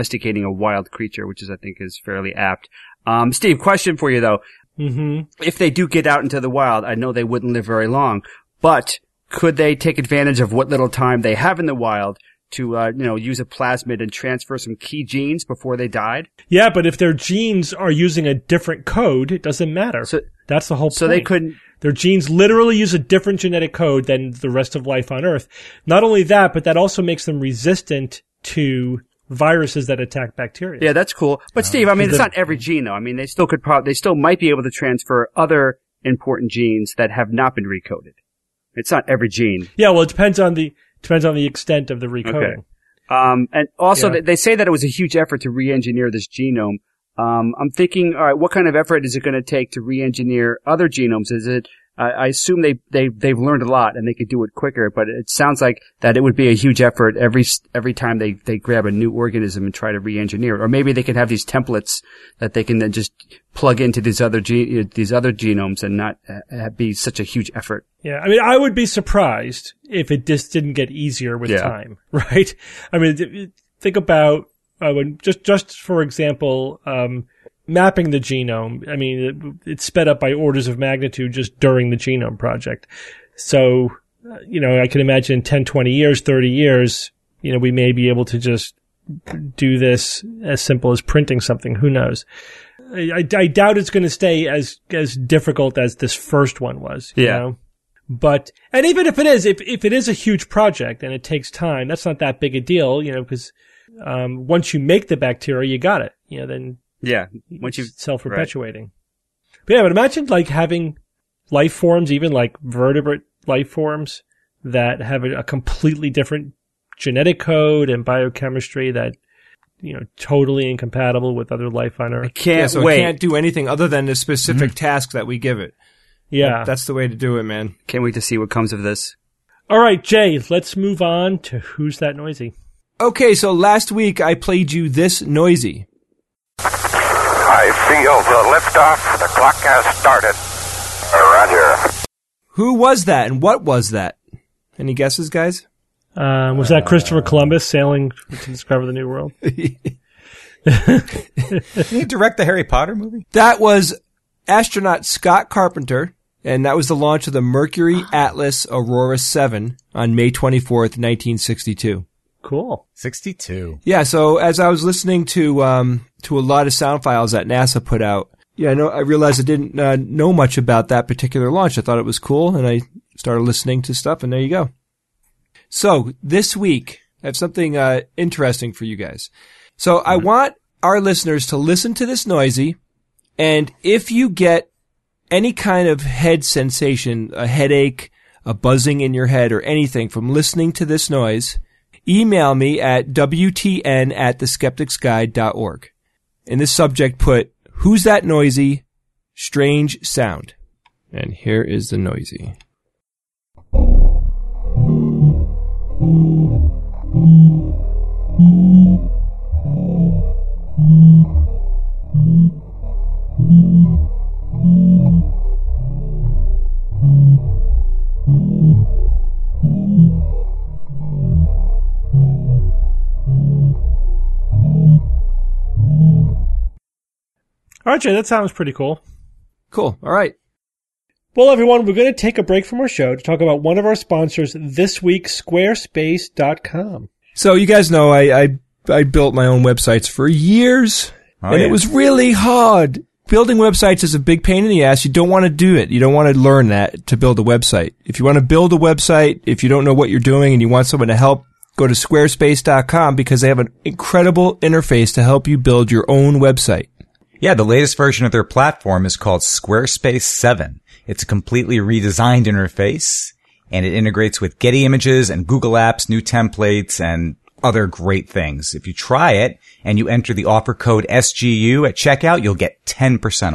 a wild creature, which I think is fairly apt. Steve, question for you though. Mm-hmm. If they do get out into the wild, I know they wouldn't live very long, but could they take advantage of what little time they have in the wild to, use a plasmid and transfer some key genes before they died? Yeah, but if their genes are using a different code, it doesn't matter. So that's the whole point. So they couldn't. Their genes literally use a different genetic code than the rest of life on Earth. Not only that, but that also makes them resistant to viruses that attack bacteria. Yeah, that's cool. But Steve, I mean, it's not every gene though. I mean, they still might be able to transfer other important genes that have not been recoded. It's not every gene. Yeah, well, it depends on the extent of the recoding. Okay. And also they say that it was a huge effort to re-engineer this genome. I'm thinking, all right, what kind of effort is it going to take to re-engineer other genomes? Is it, I assume they've learned a lot and they could do it quicker, but it sounds like that it would be a huge effort every time they grab a new organism and try to re-engineer it. Or maybe they could have these templates that they can then just plug into these other genomes and not be such a huge effort. Yeah, I mean, I would be surprised if it just didn't get easier with time, right? I mean, think about when just for example, mapping the genome. I mean, it's sped up by orders of magnitude just during the Genome Project. So, I can imagine in 10, 20 years, 30 years, we may be able to just do this as simple as printing something. Who knows? I doubt it's going to stay as difficult as this first one was. You know? But, and even if it is, if it is a huge project and it takes time, that's not that big a deal, because, once you make the bacteria, you got it, then. Yeah. Once you self-perpetuating. Right. But but imagine having life forms, even like vertebrate life forms that have a completely different genetic code and biochemistry that, totally incompatible with other life on Earth. It can't do anything other than the specific task that we give it. Yeah. That's the way to do it, man. Can't wait to see what comes of this. All right, Jay, let's move on to Who's That Noisy? Okay, so last week I played you this noisy. I feel the liftoff. The clock has started. Roger. Who was that and what was that? Any guesses, guys? Was that Christopher Columbus sailing to discover the New World? Did he direct the Harry Potter movie? That was astronaut Scott Carpenter, and that was the launch of the Mercury Atlas Aurora 7 on May 24th, 1962. Cool. 62. Yeah, so as I was listening to a lot of sound files that NASA put out, I realized I didn't know much about that particular launch. I thought it was cool, and I started listening to stuff, and there you go. So this week, I have something interesting for you guys. So I want our listeners to listen to this noisy, and if you get any kind of head sensation, a headache, a buzzing in your head, or anything from listening to this noise, email me at wtn@theskepticsguide.org. In this subject, put, "Who's that noisy? Strange sound." And here is the noisy. All right, Jay, that sounds pretty cool. Cool. All right. Well, everyone, we're going to take a break from our show to talk about one of our sponsors this week, Squarespace.com. So you guys know I built my own websites for years, it was really hard. Building websites is a big pain in the ass. You don't want to do it. You don't want to learn that to build a website. If you want to build a website, if you don't know what you're doing and you want someone to help, go to Squarespace.com because they have an incredible interface to help you build your own website. Yeah, the latest version of their platform is called Squarespace 7. It's a completely redesigned interface, and it integrates with Getty Images and Google Apps, new templates, and other great things. If you try it and you enter the offer code SGU at checkout, you'll get 10% off.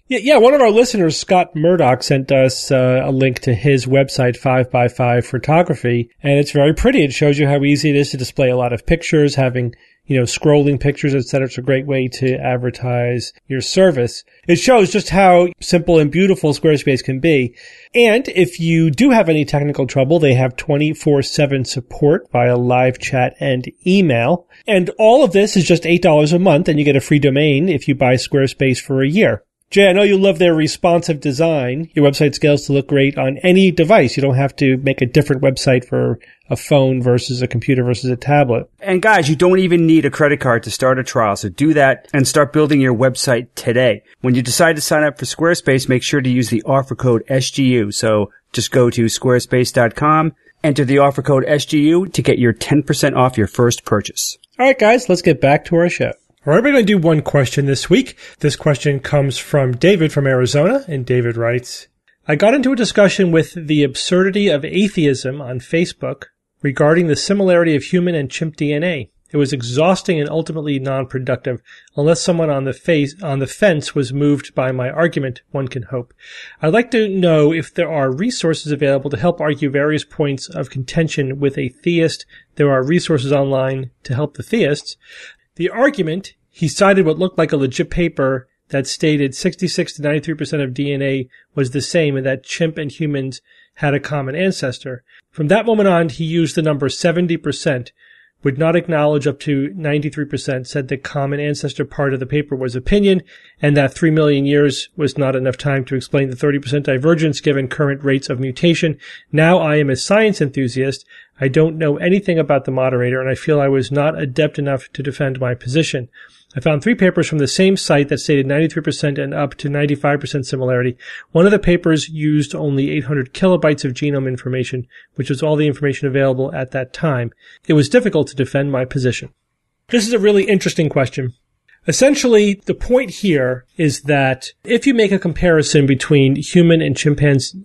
Yeah, one of our listeners, Scott Murdoch, sent us a link to his website, 5x5 Photography, and it's very pretty. It shows you how easy it is to display a lot of pictures, having, scrolling pictures, etc. It's a great way to advertise your service. It shows just how simple and beautiful Squarespace can be. And if you do have any technical trouble, they have 24/7 support via live chat and email. And all of this is just $8 a month, and you get a free domain if you buy Squarespace for a year. Jay, I know you love their responsive design. Your website scales to look great on any device. You don't have to make a different website for a phone versus a computer versus a tablet. And guys, you don't even need a credit card to start a trial. So do that and start building your website today. When you decide to sign up for Squarespace, make sure to use the offer code SGU. So just go to squarespace.com, enter the offer code SGU to get your 10% off your first purchase. All right, guys, let's get back to our show. All right, we're going to do one question this week. This question comes from David from Arizona, and David writes, I got into a discussion with the absurdity of atheism on Facebook regarding the similarity of human and chimp DNA. It was exhausting and ultimately non-productive, unless someone on the fence was moved by my argument, one can hope. I'd like to know if there are resources available to help argue various points of contention with a theist. There are resources online to help the theists. The argument, he cited what looked like a legit paper that stated 66 to 93% of DNA was the same and that chimp and humans had a common ancestor. From that moment on, he used the number 70%, would not acknowledge up to 93%, said the common ancestor part of the paper was opinion, and that 3 million years was not enough time to explain the 30% divergence given current rates of mutation. Now I am a science enthusiast. I don't know anything about the moderator, and I feel I was not adept enough to defend my position. I found 3 papers from the same site that stated 93% and up to 95% similarity. One of the papers used only 800 kilobytes of genome information, which was all the information available at that time. It was difficult to defend my position. This is a really interesting question. Essentially, the point here is that if you make a comparison between human and chimpanzee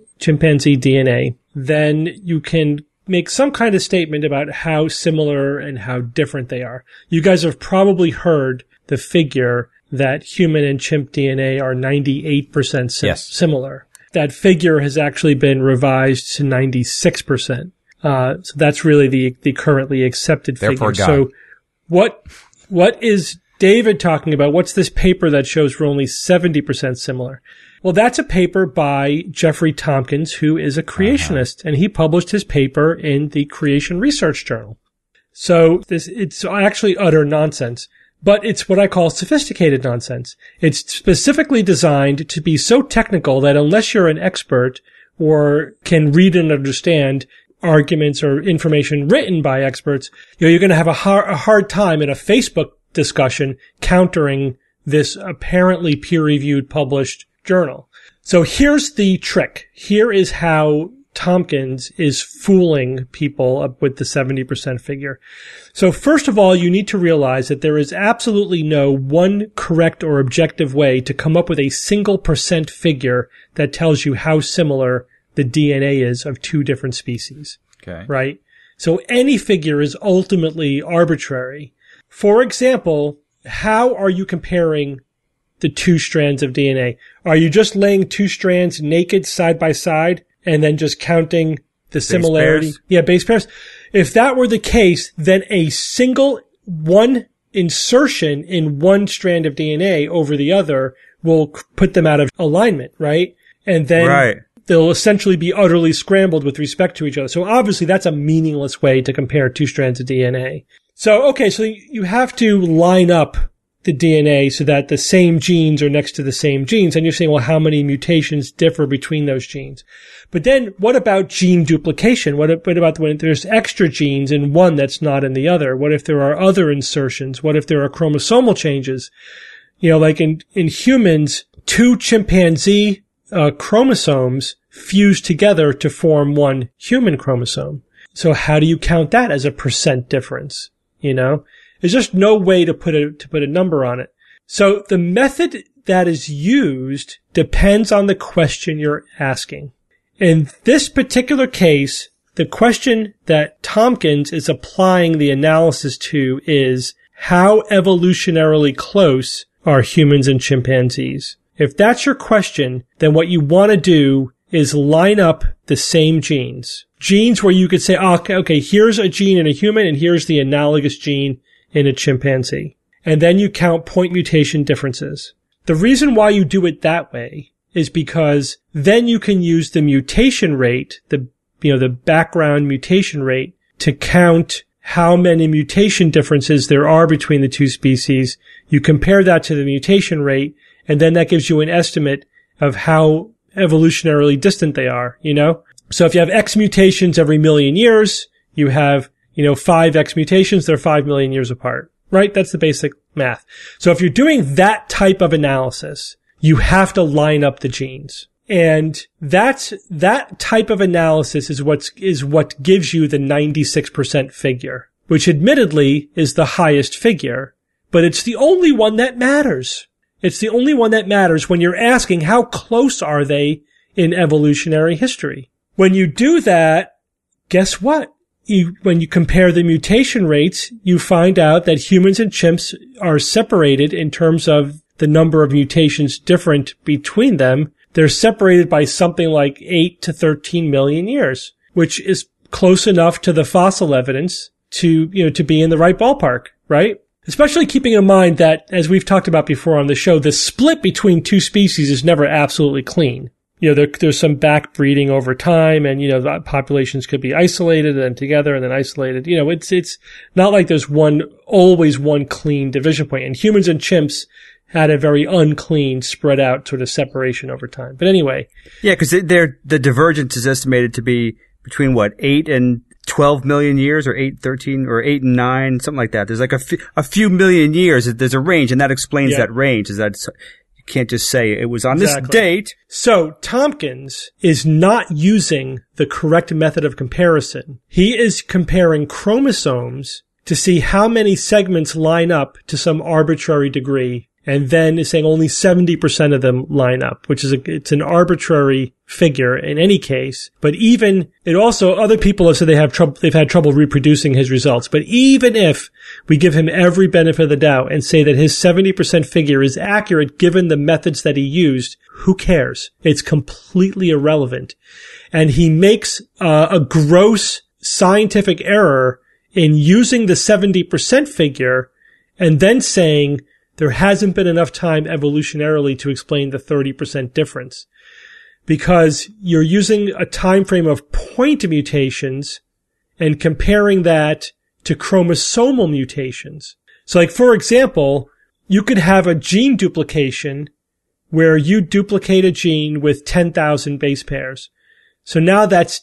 DNA, then you can make some kind of statement about how similar and how different they are. You guys have probably heard the figure that human and chimp DNA are 98% similar. That figure has actually been revised to 96%. So that's really the currently accepted figure. So what is David talking about? What's this paper that shows we're only 70% similar? Well, that's a paper by Jeffrey Tompkins, who is a creationist, and he published his paper in the Creation Research Journal. So it's actually utter nonsense, but it's what I call sophisticated nonsense. It's specifically designed to be so technical that unless you're an expert or can read and understand arguments or information written by experts, you're going to have a hard time in a Facebook discussion countering this apparently peer-reviewed published journal. So here's the trick. Here is how Tompkins is fooling people with the 70% figure. So first of all, you need to realize that there is absolutely no one correct or objective way to come up with a single percent figure that tells you how similar the DNA is of two different species. Okay. Right? So any figure is ultimately arbitrary. For example, how are you comparing the 2 strands of DNA? Are you just laying 2 strands naked side by side and then just counting the similarity? Base pairs? Yeah, base pairs. If that were the case, then a single one insertion in one strand of DNA over the other will put them out of alignment, right? And then they'll essentially be utterly scrambled with respect to each other. So obviously that's a meaningless way to compare 2 strands of DNA. So, okay, so you have to line up the DNA so that the same genes are next to the same genes. And you're saying, well, how many mutations differ between those genes? But then what about gene duplication? What about when there's extra genes in one that's not in the other? What if there are other insertions? What if there are chromosomal changes? Like in humans, 2 chimpanzee chromosomes fuse together to form one human chromosome. So how do you count that as a percent difference? There's just no way to put a number on it. So the method that is used depends on the question you're asking. In this particular case, the question that Tompkins is applying the analysis to is how evolutionarily close are humans and chimpanzees? If that's your question, then what you want to do is line up the same genes. Genes where you could say, okay, here's a gene in a human and here's the analogous gene in a chimpanzee. And then you count point mutation differences. The reason why you do it that way is because then you can use the mutation rate, the background mutation rate, to count how many mutation differences there are between the two species. You compare that to the mutation rate, and then that gives you an estimate of how evolutionarily distant they are, So if you have X mutations every million years, you have, 5 X mutations, they're 5 million years apart, right? That's the basic math. So if you're doing that type of analysis, you have to line up the genes. And that type of analysis is what gives you the 96% figure, which admittedly is the highest figure, but it's the only one that matters. It's the only one that matters when you're asking how close are they in evolutionary history. When you do that, guess what? When you compare the mutation rates, you find out that humans and chimps are separated in terms of the number of mutations different between them. They're separated by something like 8 to 13 million years, which is close enough to the fossil evidence to be in the right ballpark, right? Especially keeping in mind that, as we've talked about before on the show, the split between two species is never absolutely clean. There's some backbreeding over time, and, the populations could be isolated and then together and then isolated. It's not like there's always one clean division point. And humans and chimps had a very unclean, spread out sort of separation over time. But anyway. Yeah, because the divergence is estimated to be between 8 and 12 million years, or 8, 13, or 8 and 9, something like that. There's like a few million years. There's a range, and that explains that range. Is that you can't just say it was on this date. So Tompkins is not using the correct method of comparison. He is comparing chromosomes to see how many segments line up to some arbitrary degree, and then is saying only 70% of them line up, which is it's an arbitrary figure in any case. But other people have said they've had trouble reproducing his results. But even if we give him every benefit of the doubt and say that his 70% figure is accurate given the methods that he used, who cares? It's completely irrelevant. And he makes a gross scientific error in using the 70% figure and then saying there hasn't been enough time evolutionarily to explain the 30% difference, because you're using a time frame of point mutations and comparing that to chromosomal mutations. So, like, for example, you could have a gene duplication where you duplicate a gene with 10,000 base pairs. So now that's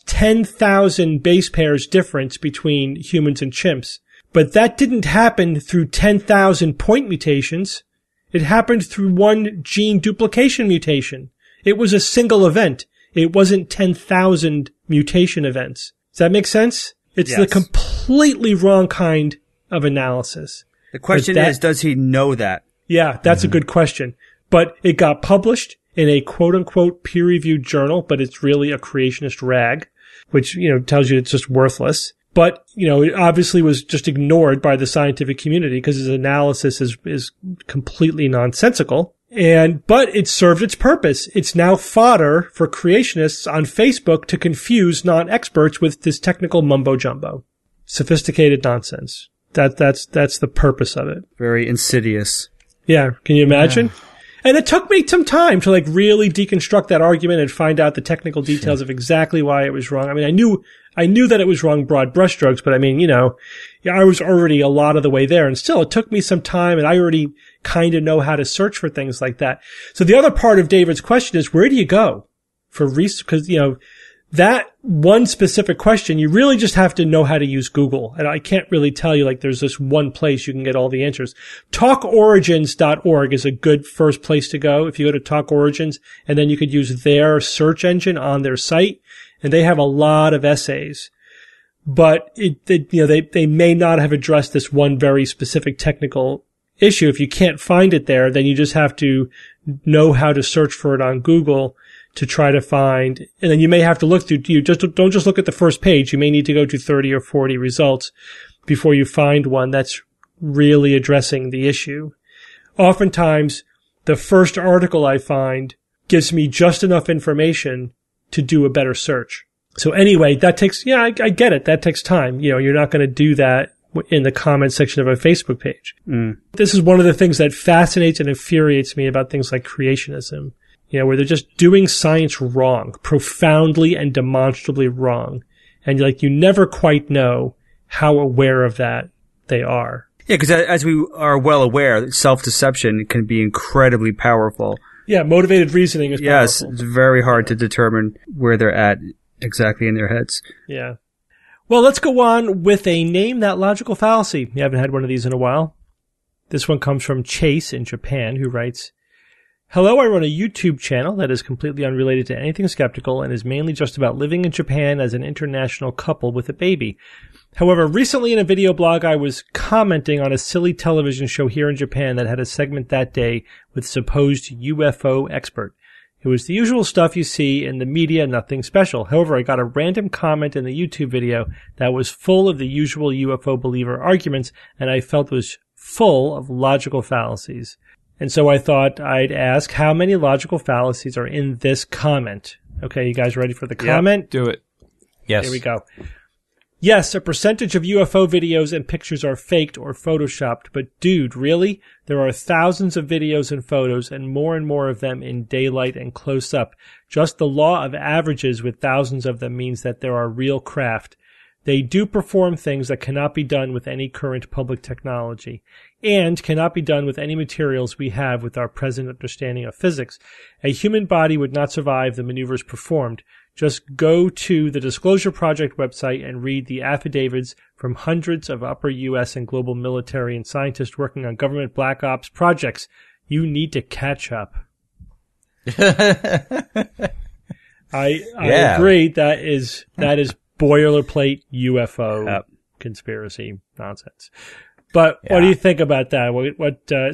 10,000 base pairs difference between humans and chimps. But that didn't happen through 10,000 point mutations. It happened through one gene duplication mutation. It was a single event. It wasn't 10,000 mutation events. Does that make sense? It's the completely wrong kind of analysis. The question is, does he know that? Yeah, that's a good question. But it got published in a quote-unquote peer-reviewed journal, but it's really a creationist rag, which, tells you it's just worthless. But, it obviously was just ignored by the scientific community because his analysis is completely nonsensical. But it served its purpose. It's now fodder for creationists on Facebook to confuse non-experts with this technical mumbo jumbo. Sophisticated nonsense. That's the purpose of it. Very insidious. Yeah. Can you imagine? Yeah. And it took me some time to really deconstruct that argument and find out the technical details of exactly why it was wrong. I mean, I knew that it was wrong broad brushstrokes, but I mean, I was already a lot of the way there, and still it took me some time, and I already kind of know how to search for things like that. So the other part of David's question is, where do you go for research? Because, that one specific question, you really just have to know how to use Google. And I can't really tell you there's this one place you can get all the answers. TalkOrigins.org is a good first place to go. If you go to Talk Origins, and then you could use their search engine on their site, and they have a lot of essays. But they may not have addressed this one very specific technical issue. If you can't find it there, then you just have to know how to search for it on Google to try to find, and then you may have to look through, don't just look at the first page. You may need to go to 30 or 40 results before you find one that's really addressing the issue. Oftentimes, the first article I find gives me just enough information to do a better search. So anyway, that takes, I get it. That takes time. You're not going to do that in the comment section of a Facebook page. This is one of the things that fascinates and infuriates me about things like creationism, where they're just doing science wrong, profoundly and demonstrably wrong. And you never quite know how aware of that they are. Yeah, because as we are well aware, self-deception can be incredibly powerful. Yeah, motivated reasoning is powerful. Yes, it's very hard to determine where they're at exactly in their heads. Yeah. Well, let's go on with a Name That Logical Fallacy. You haven't had one of these in a while. This one comes from Chase in Japan, who writes, "Hello, I run a YouTube channel that is completely unrelated to anything skeptical and is mainly just about living in Japan as an international couple with a baby. However, recently in a video blog, I was commenting on a silly television show here in Japan that had a segment that day with supposed UFO expert. It was the usual stuff you see in the media, nothing special. However, I got a random comment in the YouTube video that was full of the usual UFO believer arguments, and I felt was full of logical fallacies. And so I thought I'd ask how many logical fallacies are in this comment." Okay, you guys ready for the comment? Do it. Yes. Here we go. "Yes, a percentage of UFO videos and pictures are faked or photoshopped, but dude, really? There are thousands of videos and photos and more of them in daylight and close up. Just the law of averages with thousands of them means that there are real craft. They do perform things that cannot be done with any current public technology, and cannot be done with any materials we have with our present understanding of physics. A human body would not survive the maneuvers performed. Just go to the Disclosure Project website and read the affidavits from hundreds of upper U.S. and global military and scientists working on government black ops projects. You need to catch up." I agree. That is boilerplate UFO conspiracy nonsense. But what do you think about that?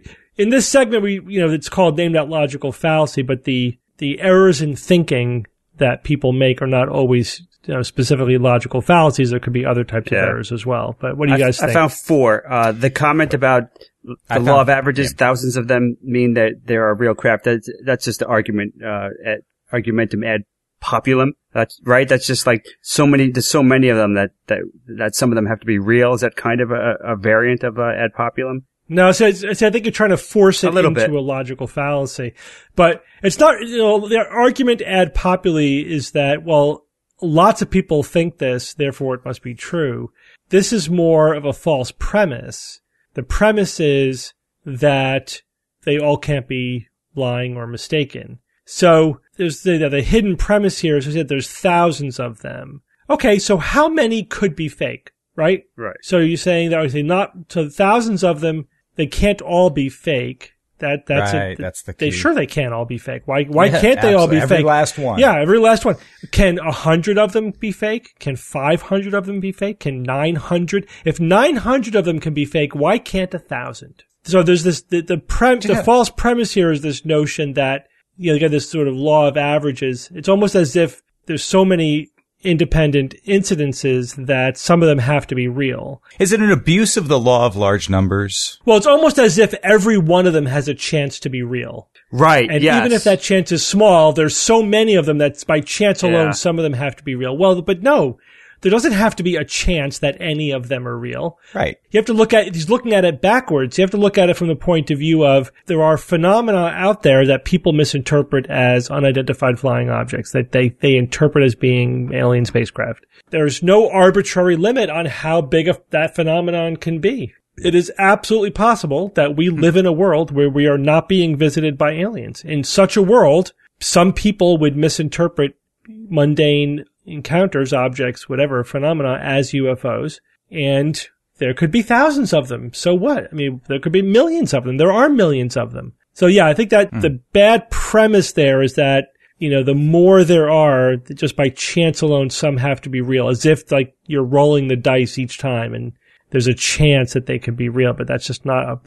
In this segment, it's called Name That Logical Fallacy, but the errors in thinking that people make are not always specifically logical fallacies. There could be other types of errors as well. But what do you guys think? I found 4. The comment about the law of averages, thousands of them mean that there are real craft. That's just the argument, argumentum ad populum. That's right. That's just like there's so many of them that some of them have to be real. Is that kind of a variant of ad populum? No, so I think you're trying to force it into a logical fallacy. But it's not, the argument ad populi is that, well, lots of people think this, therefore it must be true. This is more of a false premise. The premise is that they all can't be lying or mistaken. So there's the hidden premise here is that there's thousands of them. Okay, so how many could be fake, right? Right. So you're saying that so thousands of them, they can't all be fake. That's right. it. That's the key. They can't all be fake. Why can't they all be fake? Every last one. Yeah, every last one. Can 100 of them be fake? Can 500 of them be fake? Can 900? If 900 of them can be fake, why can't 1,000? So there's this, the false premise here is this notion that, you get this sort of law of averages. It's almost as if there's so many independent incidences that some of them have to be real. Is it an abuse of the law of large numbers? Well, it's almost as if every one of them has a chance to be real. Right, and yes. even if that chance is small, there's so many of them that by chance alone, some of them have to be real. Well, but no, there doesn't have to be a chance that any of them are real. Right. You have to he's looking at it backwards. You have to look at it from the point of view of there are phenomena out there that people misinterpret as unidentified flying objects, that they interpret as being alien spacecraft. There's no arbitrary limit on how big that phenomenon can be. It is absolutely possible that we live in a world where we are not being visited by aliens. In such a world, some people would misinterpret mundane encounters, objects, whatever, phenomena as UFOs, and there could be thousands of them. So what? I mean, there could be millions of them. There are millions of them. So yeah, I think that the bad premise there is that, the more there are, just by chance alone, some have to be real, as if like you're rolling the dice each time and there's a chance that they could be real, but that's not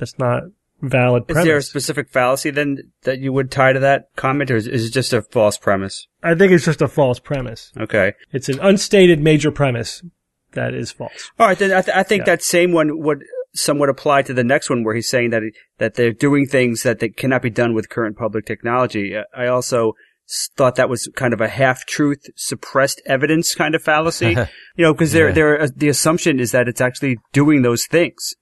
valid premise. Is there a specific fallacy then that you would tie to that comment, or is it just a false premise? I think it's just a false premise. Okay. It's an unstated major premise that is false. All right, then I think that same one would somewhat apply to the next one where he's saying that they're doing things that cannot be done with current public technology. I also thought that was kind of a half-truth, suppressed evidence kind of fallacy, because the assumption is that it's actually doing those things,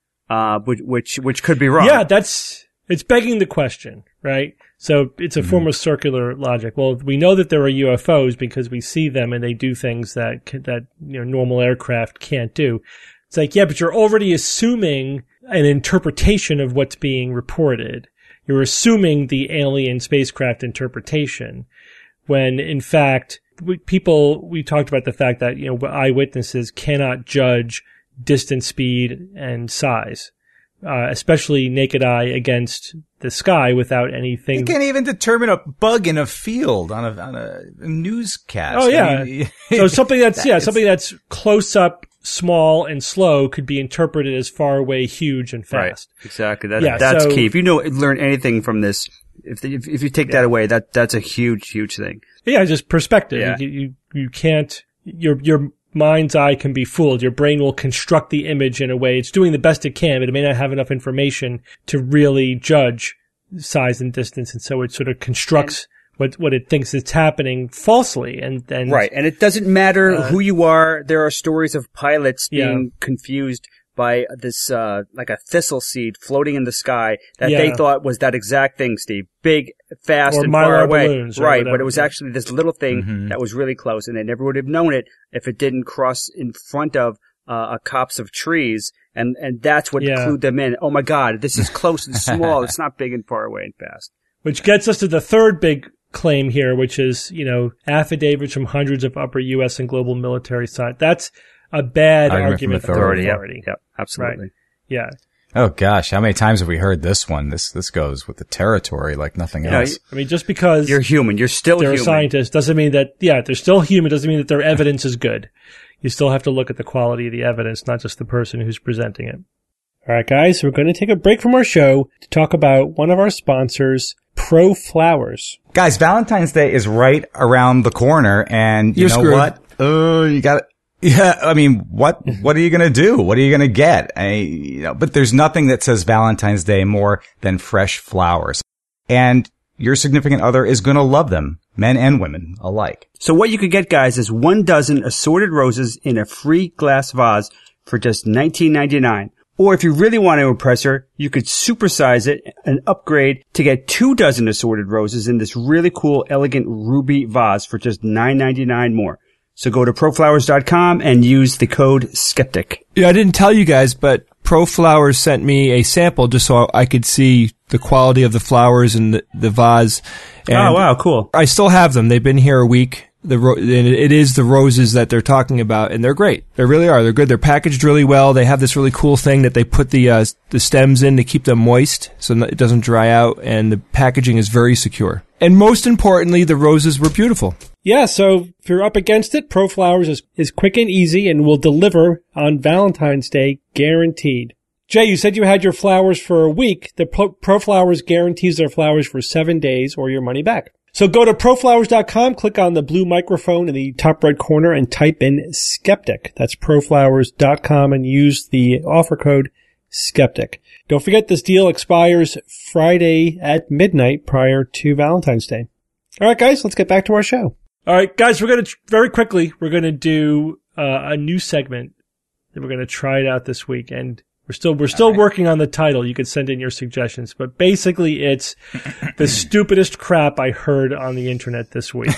which could be wrong. Yeah, it's begging the question, right? So it's a form of circular logic. Well, we know that there are UFOs because we see them and they do things that normal aircraft can't do. It's like, yeah, but you're already assuming an interpretation of what's being reported. You're assuming the alien spacecraft interpretation when, in fact, we talked about the fact that, eyewitnesses cannot judge distance, speed, and size, especially naked eye against the sky without anything. You can't even determine a bug in a field on a newscast. Oh, yeah. So something that's close up, small, and slow could be interpreted as far away, huge, and fast. Right. Exactly. That's key. If you learn anything from this, if you take that away, that's a huge, huge thing. Yeah, just perspective. Yeah. You can't, your mind's eye can be fooled. Your brain will construct the image in a way. It's doing the best it can, but it may not have enough information to really judge size and distance. And so it sort of constructs what it thinks is happening falsely. And right. And it doesn't matter who you are. There are stories of pilots being confused by this, like a thistle seed floating in the sky that they thought was that exact thing, Steve. Big, fast, or and far away. Balloons right. But it was actually this little thing that was really close, and they never would have known it if it didn't cross in front of a copse of trees. And that's what clued them in. Oh my God, this is close and small. It's not big and far away and fast. Which gets us to the third big claim here, which is, affidavits from hundreds of upper U.S. and global military scientists. That's a bad argument for authority. Yep, absolutely. Right. Yeah. Oh gosh, how many times have we heard this one? This goes with the territory like nothing else. I mean, just because you're human, you're still they're human. a scientist doesn't mean that, they're still human, doesn't mean that their evidence is good. You still have to look at the quality of the evidence, not just the person who's presenting it. All right, guys, we're going to take a break from our show to talk about one of our sponsors, Pro Flowers. Guys, Valentine's Day is right around the corner, and you know what? You got it. Yeah, I mean, what are you gonna do? What are you gonna get? But there's nothing that says Valentine's Day more than fresh flowers. And your significant other is gonna love them, men and women alike. So what you could get, guys, is 1 dozen assorted roses in a free glass vase for just $19.99. Or if you really want to impress her, you could supersize it and upgrade to get 2 dozen assorted roses in this really cool, elegant ruby vase for just $9.99 more. So go to proflowers.com and use the code SKEPTIC. Yeah, I didn't tell you guys, but ProFlowers sent me a sample just so I could see the quality of the flowers and the vase. And oh, wow, cool. I still have them. They've been here a week. And it is the roses that they're talking about, and they're great. They really are. They're good. They're packaged really well. They have this really cool thing that they put the stems in to keep them moist so it doesn't dry out, and the packaging is very secure. And most importantly, the roses were beautiful. Yeah, so if you're up against it, Pro Flowers is quick and easy and will deliver on Valentine's Day, guaranteed. Jay, you said you had your flowers for a week. The Pro Flowers guarantees their flowers for 7 days or your money back. So go to proflowers.com, click on the blue microphone in the top right corner and type in Skeptic. That's proflowers.com and use the offer code Skeptic. Don't forget this deal expires Friday at midnight prior to Valentine's Day. All right, guys, let's get back to our show. All right, guys, we're going to very quickly, we're going to do a new segment that we're going to try it out this week. And we're still working on the title. You could send in your suggestions, but basically it's the stupidest crap I heard on the internet this week.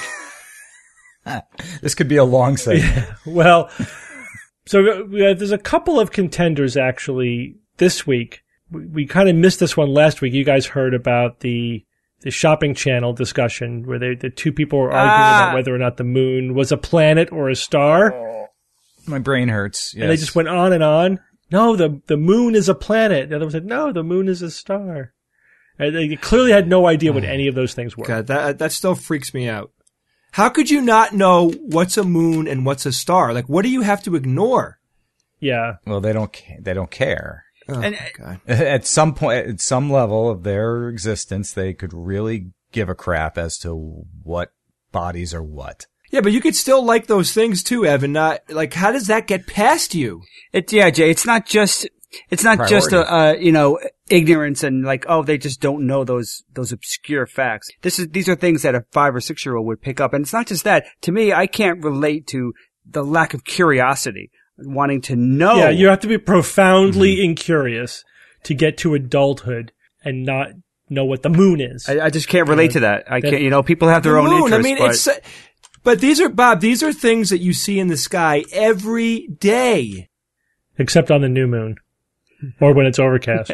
This could be a long segment. Yeah, well, so there's a couple of contenders actually this week. We kind of missed this one last week. You guys heard about the shopping channel discussion where the two people were arguing about whether or not the moon was a planet or a star. Oh, my brain hurts. Yes. And they just went on and on. No, the moon is a planet. The other one said, no, the moon is a star. And they clearly had no idea what any of those things were. God, that still freaks me out. How could you not know what's a moon and what's a star? Like, what do you have to ignore? Yeah. Well, they don't care. Oh, and God. At some point, at some level of their existence, they could really give a crap as to what bodies are what. Yeah, but you could still like those things too, Evan. Not like, how does that get past you? Yeah, Jay, it's not just It's not just ignorance and like, oh, they just don't know those obscure facts. These are things that a 5 or 6-year-old would pick up. And it's not just that. To me, I can't relate to the lack of curiosity, wanting to know. Yeah, you have to be profoundly incurious to get to adulthood and not know what the moon is. I just can't relate to that. I can't, people have their own moon, interests. But these are things that you see in the sky every day. Except on the new moon. Or when it's overcast.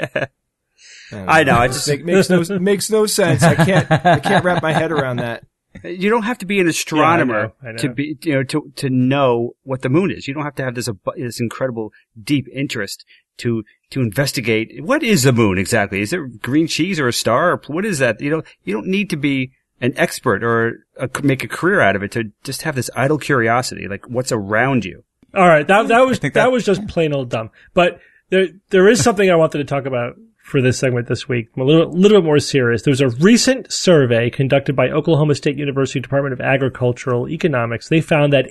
I know. It just makes no sense. I can't wrap my head around that. You don't have to be an astronomer I know. to be, to know what the moon is. You don't have to have this incredible deep interest to investigate what is the moon exactly. Is it green cheese or a star? Or what is that? You don't need to be an expert or make a career out of it to just have this idle curiosity, like what's around you. All right, that was just plain old dumb. But there is something I wanted to talk about for this segment this week. A little bit more serious. There was a recent survey conducted by Oklahoma State University Department of Agricultural Economics. They found that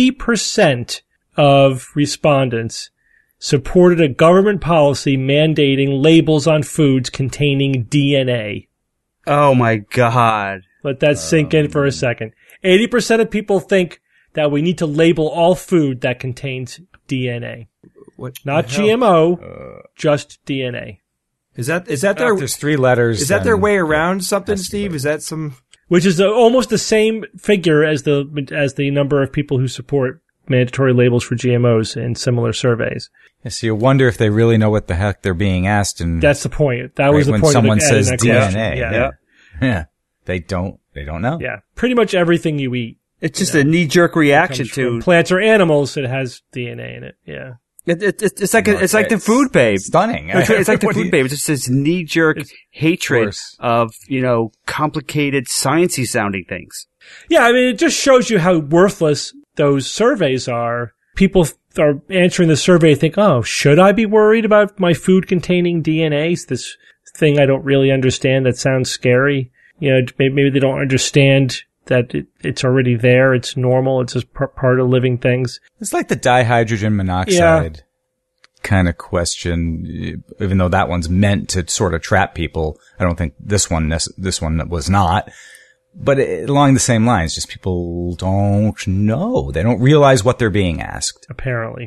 80% of respondents supported a government policy mandating labels on foods containing DNA. Oh my God. Let that sink in for a second. 80% of people think that we need to label all food that contains DNA. What? Not GMO, just DNA. Is that their? There's 3 letters. Is that their way around something, Steve? Is that some? Which is almost the same figure as the number of people who support mandatory labels for GMOs in similar surveys. Yeah, so you wonder if they really know what the heck they're being asked. And that's the point. That was the when point. Someone of says that DNA. Yeah. They don't know. Yeah. Pretty much everything you eat. It's just a knee-jerk reaction to plants or animals. It has DNA in it. Yeah. It's like the food babe. Stunning. It's like the food babe. It's just this knee-jerk hatred of complicated, sciencey sounding things. Yeah, I mean, it just shows you how worthless those surveys are. People are answering the survey think, oh, should I be worried about my food containing DNA? This thing I don't really understand that sounds scary. Maybe they don't understand that it's already there. It's normal. It's just part of living things. It's like the dihydrogen monoxide kind of question, even though that one's meant to sort of trap people. I don't think this one was not. But along the same lines, just people don't know. They don't realize what they're being asked. Apparently.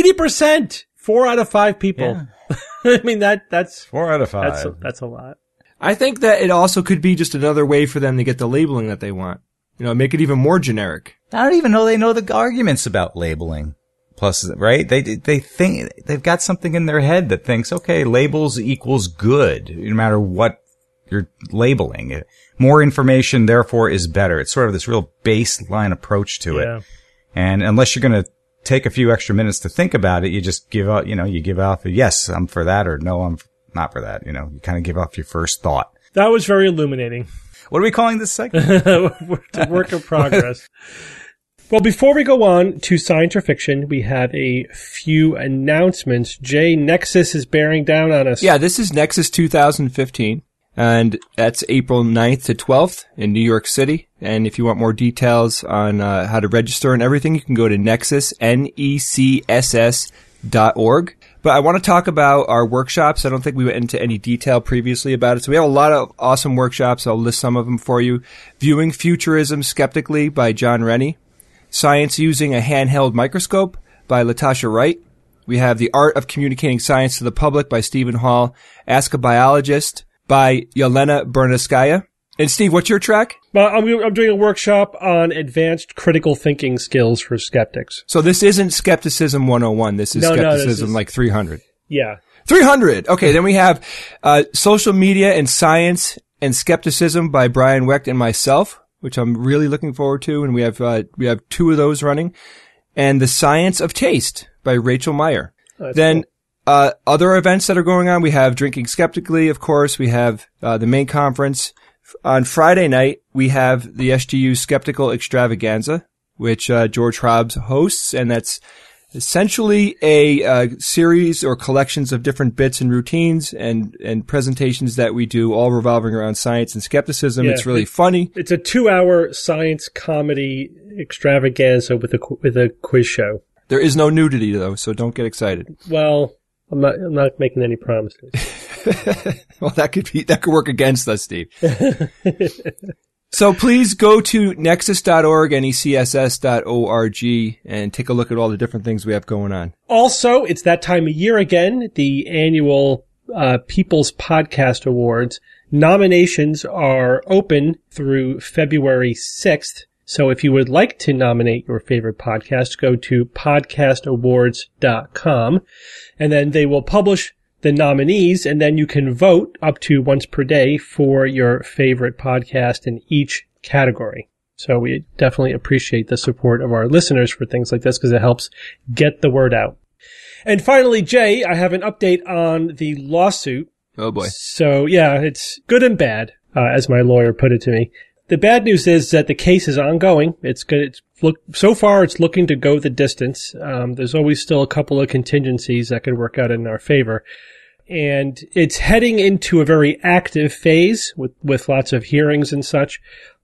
80%! 4 out of 5 people. Yeah. I mean, that's 4 out of 5. That's a lot. I think that it also could be just another way for them to get the labeling that they want. Make it even more generic. I don't even know they know the arguments about labeling. Plus, right? They think they've got something in their head that thinks, okay, labels equals good, no matter what you're labeling. More information, therefore, is better. It's sort of this real baseline approach to it. And unless you're going to take a few extra minutes to think about it, you just give out, you give off a yes, I'm for that, or no, I'm not for that. You kind of give off your first thought. That was very illuminating. What are we calling this segment? It's a work in progress. Well, before we go on to science or fiction, we have a few announcements. Jay, Nexus is bearing down on us. Yeah, this is Nexus 2015, and that's April 9th to 12th in New York City. And if you want more details on how to register and everything, you can go to Nexus, NECSS.org. But I want to talk about our workshops. I don't think we went into any detail previously about it. So we have a lot of awesome workshops. I'll list some of them for you. Viewing Futurism Skeptically by John Rennie. Science Using a Handheld Microscope by Latasha Wright. We have The Art of Communicating Science to the Public by Stephen Hall. Ask a Biologist by Yelena Bernskaya. And Steve, what's your track? Well, I'm doing a workshop on advanced critical thinking skills for skeptics. So this isn't Skepticism 101. This is Skepticism like 300. Yeah. 300! Okay, then we have Social Media and Science and Skepticism by Brian Wecht and myself, which I'm really looking forward to, and we have 2 of those running. And The Science of Taste by Rachel Meyer. Oh, then cool. Other events that are going on, we have Drinking Skeptically, of course. We have the main conference. On Friday night, we have the SGU Skeptical Extravaganza, which George Hobbs hosts, and that's essentially a series or collections of different bits and routines and presentations that we do, all revolving around science and skepticism. Yeah, it's really funny. It's a 2-hour science comedy extravaganza with a quiz show. There is no nudity, though, so don't get excited. Well, I'm not making any promises. Well, that could work against us, Steve. So please go to nexus.org, necss.org, and take a look at all the different things we have going on. Also, it's that time of year again, the annual People's Podcast Awards. Nominations are open through February 6th. So if you would like to nominate your favorite podcast, go to podcastawards.com, and then they will publish the nominees, and then you can vote up to once per day for your favorite podcast in each category. So we definitely appreciate the support of our listeners for things like this because it helps get the word out. And finally, Jay, I have an update on the lawsuit. Oh boy. So yeah, it's good and bad, as my lawyer put it to me. The bad news is that the case is ongoing. So far it's looking to go the distance. There's always still a couple of contingencies that could work out in our favor. And it's heading into a very active phase with lots of hearings and such.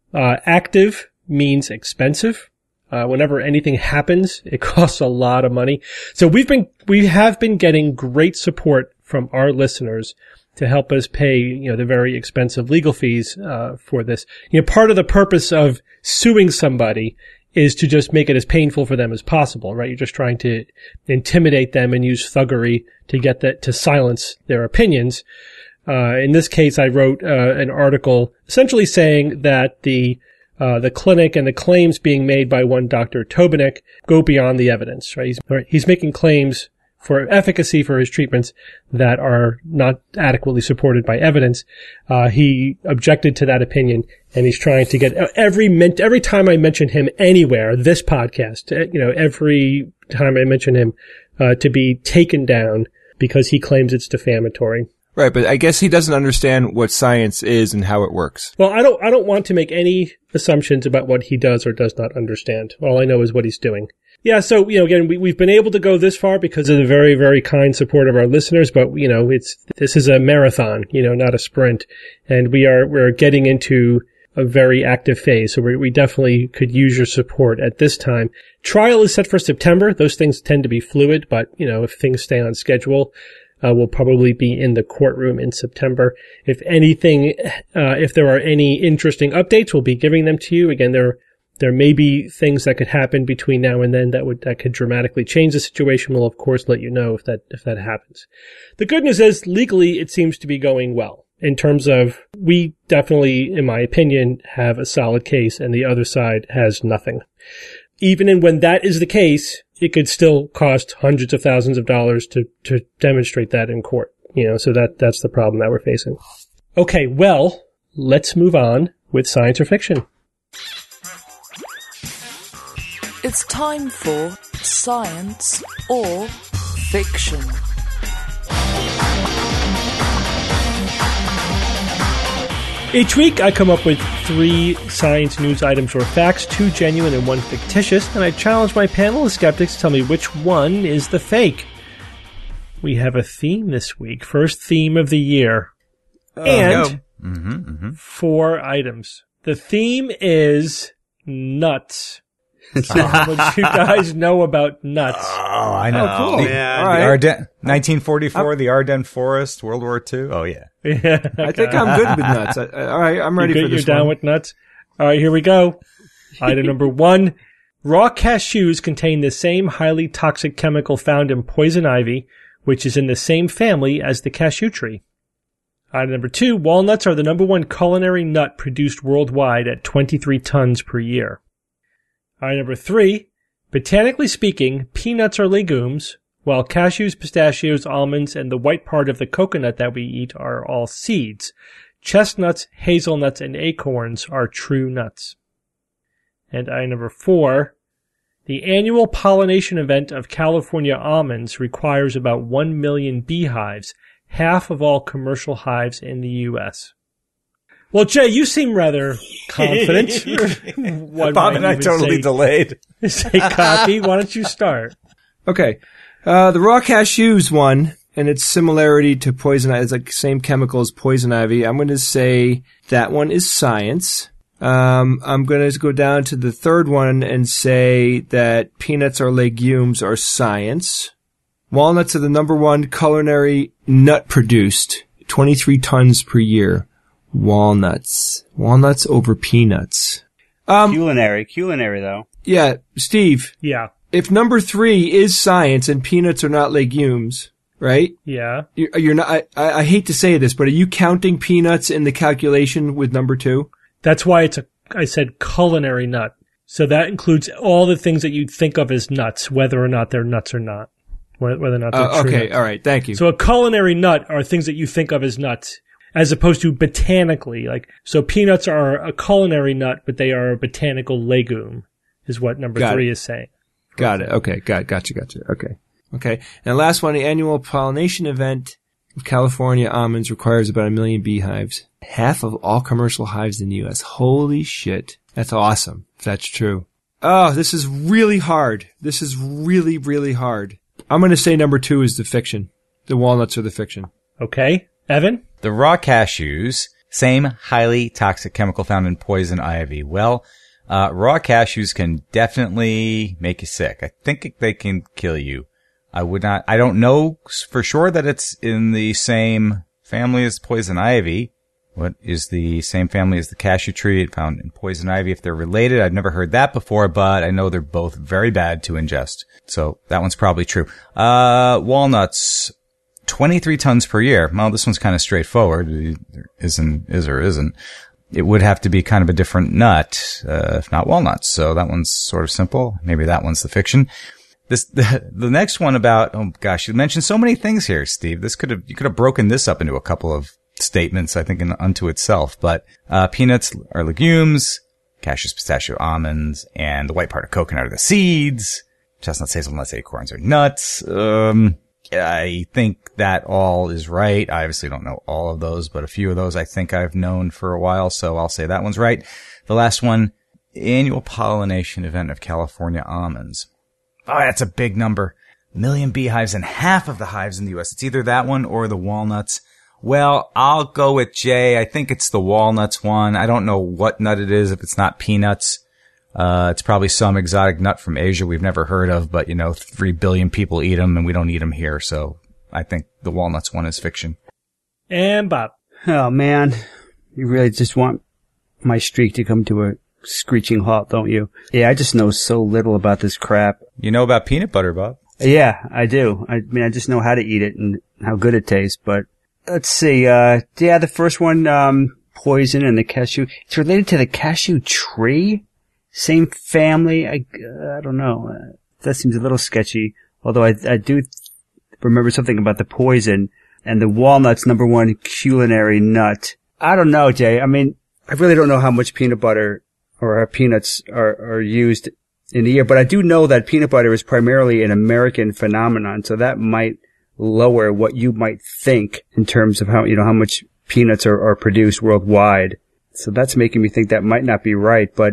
Active means expensive. Whenever anything happens, it costs a lot of money. So we have been getting great support from our listeners to help us pay, the very expensive legal fees, for this. Part of the purpose of suing somebody is to just make it as painful for them as possible, right? You're just trying to intimidate them and use thuggery to get that, to silence their opinions. In this case, I wrote, an article essentially saying that the clinic and the claims being made by one Dr. Tobenik go beyond the evidence, right? He's making claims for efficacy for his treatments that are not adequately supported by evidence. He objected to that opinion, and he's trying to get every time I mention him anywhere, this podcast, every time I mention him, to be taken down because he claims it's defamatory. Right, but I guess he doesn't understand what science is and how it works. Well, I don't want to make any assumptions about what he does or does not understand. All I know is what he's doing. Yeah, so, again, we've been able to go this far because of the very, very kind support of our listeners, but, this is a marathon, not a sprint. And we're getting into a very active phase, so we definitely could use your support at this time. Trial is set for September. Those things tend to be fluid, but, if things stay on schedule, we'll probably be in the courtroom in September. If there are any interesting updates, we'll be giving them to you. Again, there may be things that could happen between now and then that could dramatically change the situation. We'll of course let you know if that happens. The good news is legally it seems to be going well in terms of we definitely, in my opinion, have a solid case and the other side has nothing. Even when that is the case, it could still cost hundreds of thousands of dollars to demonstrate that in court. So that's the problem that we're facing. Okay, well, let's move on with science or fiction. It's time for Science or Fiction. Each week I come up with 3 science news items or facts, 2 genuine and 1 fictitious, and I challenge my panel of skeptics to tell me which one is the fake. We have a theme this week, first theme of the year, and 4 items. The theme is nuts. So how much you guys know about nuts? Oh, I know. Oh, cool. Yeah, all right. 1944, the Ardennes Forest, World War II. Oh, yeah. Yeah. I think I'm good with nuts. All right, I'm ready for this You're down with nuts? All right, here we go. Item number 1. Raw cashews contain the same highly toxic chemical found in poison ivy, which is in the same family as the cashew tree. Item number 2. Walnuts are the number 1 culinary nut produced worldwide at 23 tons per year. Item number 3, botanically speaking, peanuts are legumes, while cashews, pistachios, almonds, and the white part of the coconut that we eat are all seeds. Chestnuts, hazelnuts, and acorns are true nuts. And item number 4, the annual pollination event of California almonds requires about 1 million beehives, half of all commercial hives in the U.S. Well, Jay, you seem rather confident. Bob and I totally delayed. Say copy. Why don't you start? Okay. The raw cashews one, and its similarity to poison ivy, it's like the same chemical as poison ivy. I'm going to say that one is science. I'm going to go down to the third one and say that peanuts are legumes are science. Walnuts are the number one culinary nut produced. 23 tons per year. Walnuts. Walnuts over peanuts. Culinary though. Yeah, Steve. Yeah. If number 3 is science and peanuts are not legumes, right? Yeah. You're not, I hate to say this, but are you counting peanuts in the calculation with number 2? That's why I said culinary nut. So that includes all the things that you think of as nuts, whether or not they're nuts or not. Whether or not they're true okay, nuts. all right, thank you. So a culinary nut are things that you think of as nuts, as opposed to botanically. So peanuts are a culinary nut, but they are a botanical legume, is what number 3 is saying. Got it. Okay, gotcha. Okay. And last one, the annual pollination event of California almonds requires about 1 million beehives. Half of all commercial hives in the U.S. Holy shit. That's awesome, if that's true. Oh, this is really hard. This is really, really hard. I'm going to say number 2 is the fiction. The walnuts are the fiction. Okay. Evan? The raw cashews, same highly toxic chemical found in poison ivy. Well, raw cashews can definitely make you sick. I think they can kill you. I don't know for sure that it's in the same family as poison ivy. What is the same family as the cashew tree found in poison ivy? If they're related, I've never heard that before, but I know they're both very bad to ingest. So that one's probably true. Walnuts, 23 tons per year. Well, this one's kind of straightforward. Is or isn't. It would have to be kind of a different nut, if not walnuts. So that one's sort of simple. Maybe that one's the fiction. The next one about, oh gosh, you mentioned so many things here, Steve. You could have broken this up into a couple of statements, I think, unto itself. But peanuts are legumes, cashews, pistachio, almonds, and the white part of coconut are the seeds. Chestnuts, hazelnuts, acorns are nuts. I think that all is right. I obviously don't know all of those, but a few of those I think I've known for a while, so I'll say that one's right. The last one, annual pollination event of California almonds. Oh, that's a big number. 1 million beehives and half of the hives in the U.S. It's either that one or the walnuts. Well, I'll go with Jay. I think it's the walnuts one. I don't know what nut it is if it's not peanuts. It's probably some exotic nut from Asia we've never heard of, but 3 billion people eat them and we don't eat them here. So I think the walnuts one is fiction. And Bob. Oh man, you really just want my streak to come to a screeching halt, don't you? Yeah, I just know so little about this crap. You know about peanut butter, Bob? Yeah, I do. I mean, I just know how to eat it and how good it tastes, but let's see. The first one, poison and the cashew. It's related to the cashew tree? Same family? I don't know. That seems a little sketchy. Although I do remember something about the poison and the walnuts, number one culinary nut. I don't know, Jay. I mean, I really don't know how much peanut butter or peanuts are used in a year, but I do know that peanut butter is primarily an American phenomenon, so that might lower what you might think in terms of how much peanuts are produced worldwide. So that's making me think that might not be right, but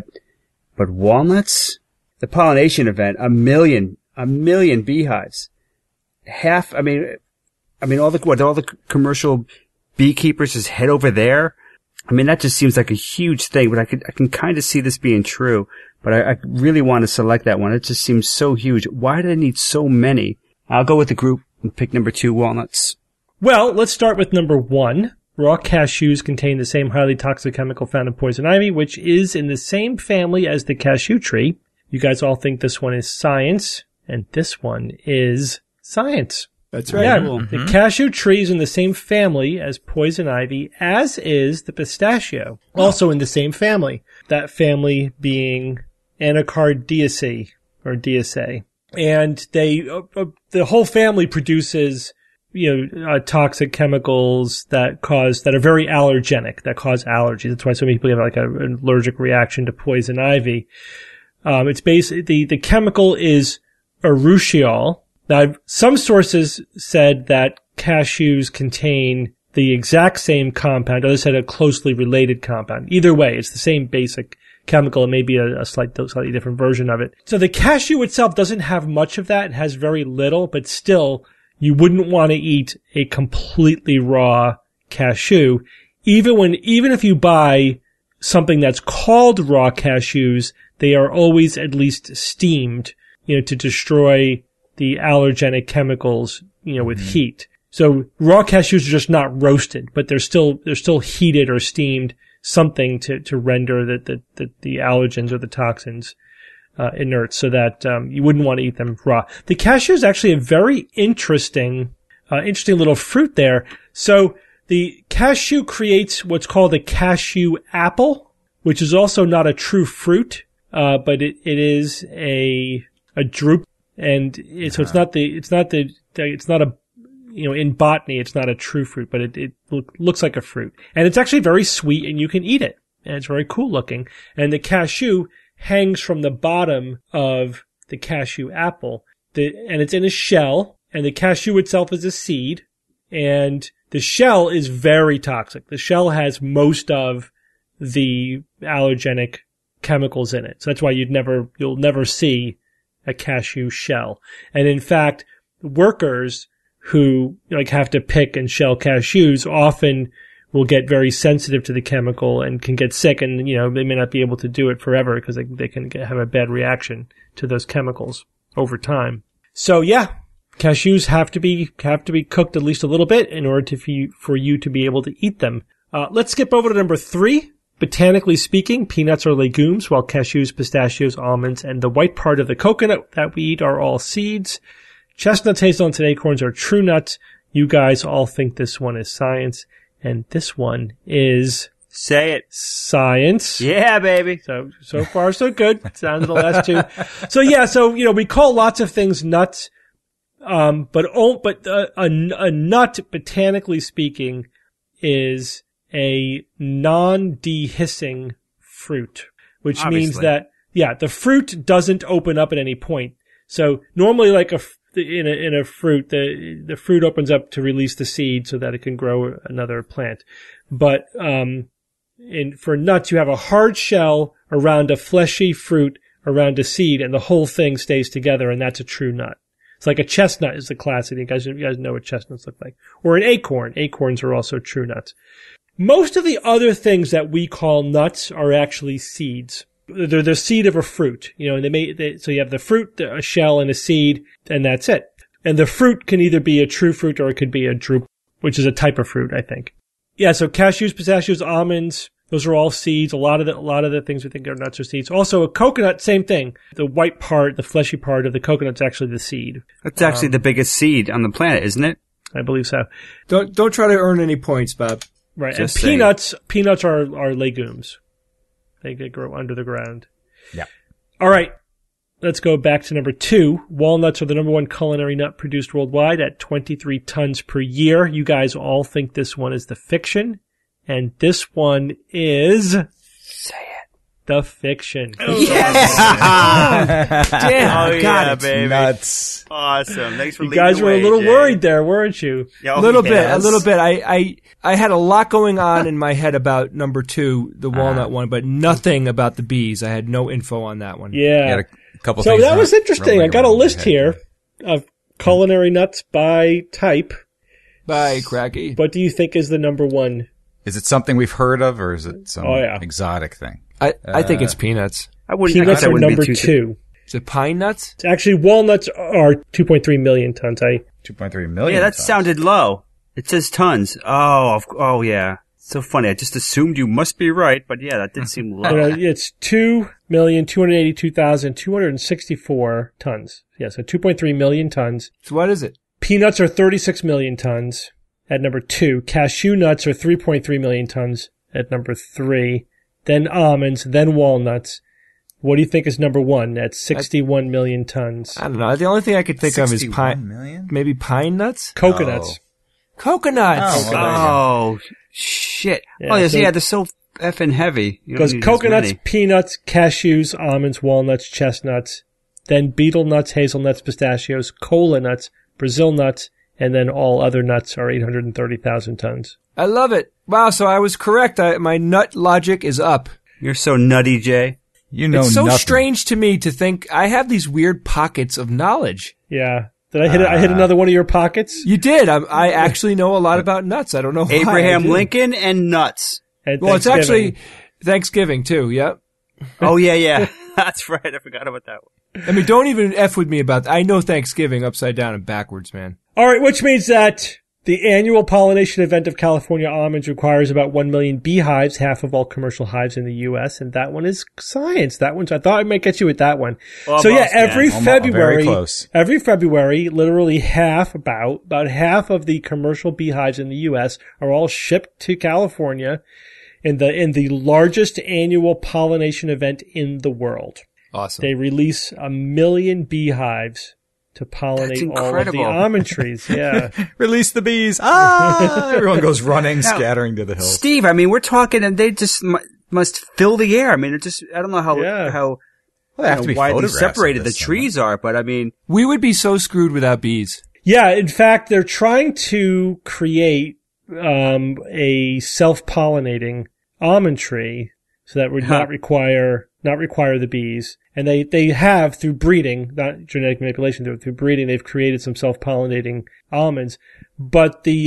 walnuts? The pollination event, 1 million beehives. Half, I mean, all the commercial beekeepers just head over there. I mean, that just seems like a huge thing, but I can kind of see this being true, but I really want to select that one. It just seems so huge. Why do they need so many? I'll go with the group and pick number 2, walnuts. Well, let's start with number 1. Raw cashews contain the same highly toxic chemical found in poison ivy, which is in the same family as the cashew tree. You guys all think this one is science, and this one is science. That's right. Yeah, the cashew tree is in the same family as poison ivy, as is the pistachio. Also in the same family. That family being Anacardiaceae, or Diaceae. And the whole family produces, toxic chemicals that are very allergenic, that cause allergies. That's why so many people have like an allergic reaction to poison ivy. It's basically, the chemical is urushiol. Now, some sources said that cashews contain the exact same compound. Others said a closely related compound. Either way, it's the same basic chemical. It may be a slightly different version of it. So the cashew itself doesn't have much of that. It has very little, but still, you wouldn't want to eat a completely raw cashew. Even if you buy something that's called raw cashews, they are always at least steamed, to destroy the allergenic chemicals, with heat. So raw cashews are just not roasted, but they're still heated or steamed, something to render the allergens or the toxins inert, so that you wouldn't want to eat them raw. The cashew is actually a very interesting little fruit there. So the cashew creates what's called a cashew apple, which is also not a true fruit, but it is a drupe, and so it's not a in botany, it's not a true fruit, but it looks like a fruit. And it's actually very sweet, and you can eat it. And it's very cool looking. And the cashew hangs from the bottom of the cashew apple. And it's in a shell, and the cashew itself is a seed. And the shell is very toxic. The shell has most of the allergenic chemicals in it. So that's why you'll never see a cashew shell. And in fact, workers who have to pick and shell cashews often will get very sensitive to the chemical and can get sick, and they may not be able to do it forever because they can have a bad reaction to those chemicals over time. So yeah, cashews have to be cooked at least a little bit in order for you to be able to eat them. Let's skip over to number 3. Botanically speaking, peanuts are legumes, while cashews, pistachios, almonds, and the white part of the coconut that we eat are all seeds. Chestnuts, hazelnuts, and acorns are true nuts. You guys all think this one is science, and this one is... Say it. Science. Yeah, baby. So far so good. Down to the last two. So we call lots of things nuts, but a nut, botanically speaking, is a non-dehiscing fruit, which Obviously. means that, the fruit doesn't open up at any point. So normally in a fruit, the fruit opens up to release the seed so that it can grow another plant. But, for nuts, you have a hard shell around a fleshy fruit around a seed, and the whole thing stays together, and that's a true nut. It's like a chestnut is the classic. You guys know what chestnuts look like. Or an acorn. Acorns are also true nuts. Most of the other things that we call nuts are actually seeds. They're the seed of a fruit, and so you have the fruit, a shell, and a seed, and that's it. And the fruit can either be a true fruit or it could be a drupe, which is a type of fruit, I think. Yeah, so cashews, pistachios, almonds, those are all seeds. A lot of the things we think are nuts are seeds. Also, a coconut, same thing. The white part, the fleshy part of the coconut's actually the seed. That's actually the biggest seed on the planet, isn't it? I believe so. Don't try to earn any points, Bob. Right, Just and peanuts are legumes. They grow under the ground. Yeah. All right. Let's go back to number 2. Walnuts are the number 1 culinary nut produced worldwide at 23 tons per year. You guys all think this one is the fiction. And this one is... Say it. The fiction. Yes! Damn, yeah, baby. Nuts. Awesome. Thanks for You leading guys the were way, a little Jay. worried there, weren't you? Yeah, A little yes. bit. I had a lot going on in my head about number 2, the walnut one, but nothing about the bees. I had no info on that one. Yeah. You had a couple So things that was interesting. I got a rolling list around your head. here of culinary nuts by type. Bye, Cracky. What do you think is the number 1? Is it something we've heard of, or is it some Oh, yeah. exotic thing? I think it's peanuts. I guess Peanuts that are wouldn't be number too- 2. Is it pine nuts? Actually, walnuts are 2.3 million tons. 2.3 million. Yeah, that tons. sounded low. It says tons. Oh, yeah. So funny. I just assumed you must be right, but yeah, that did seem low. It's 2,282,264 tons. Yeah, so 2.3 million tons. So what is it? Peanuts are 36 million tons at number 2. Cashew nuts are 3.3 million tons at number 3. Then almonds, then walnuts. What do you think is number 1 at 61 million tons? I don't know. The only thing I could think of is 61 pine. million? Maybe pine nuts? Coconuts. Coconuts. Oh, well, Oh, shit. Yeah, Oh, yeah, so- yeah, they're so effing heavy. You don't Because need as coconuts, many. peanuts, cashews, almonds, walnuts, chestnuts, then betel nuts, hazelnuts, pistachios, cola nuts, Brazil nuts, and then all other nuts are 830,000 tons. I love it. Wow, so I was correct. My nut logic is up. You're so nutty, Jay. You know It's so nothing. strange to me to think I have these weird pockets of knowledge. Yeah. Did I hit I hit another one of your pockets? You did. I actually know a lot about nuts. I don't know why. Abraham I do. Lincoln and nuts. At Well, it's Thanksgiving. actually Thanksgiving too. Yep. Oh, yeah. That's right. I forgot about that one. I mean, don't even F with me about that. I know Thanksgiving upside down and backwards, man. All right, which means that the annual pollination event of California almonds requires about 1 million beehives, half of all commercial hives in the U.S., and that one is science. That one's, I thought I might get you with that one. Almost, so yeah, every very close. February, literally about half of the commercial beehives in the U.S. are all shipped to California in the largest annual pollination event in the world. Awesome. They release 1 million beehives to pollinate all of the almond trees. Yeah. Release the bees. Ah! Everyone goes running, scattering to the hills. Steve, I mean, we're talking, and they just must fill the air. I mean, it just, I don't know how Well, they have to be widely photographs separated of the this trees are, but I mean, We would be so screwed without bees. Yeah, in fact, they're trying to create a self-pollinating almond tree so that would not require the bees. And they have, through breeding, not genetic manipulation, through breeding, they've created some self-pollinating almonds. But the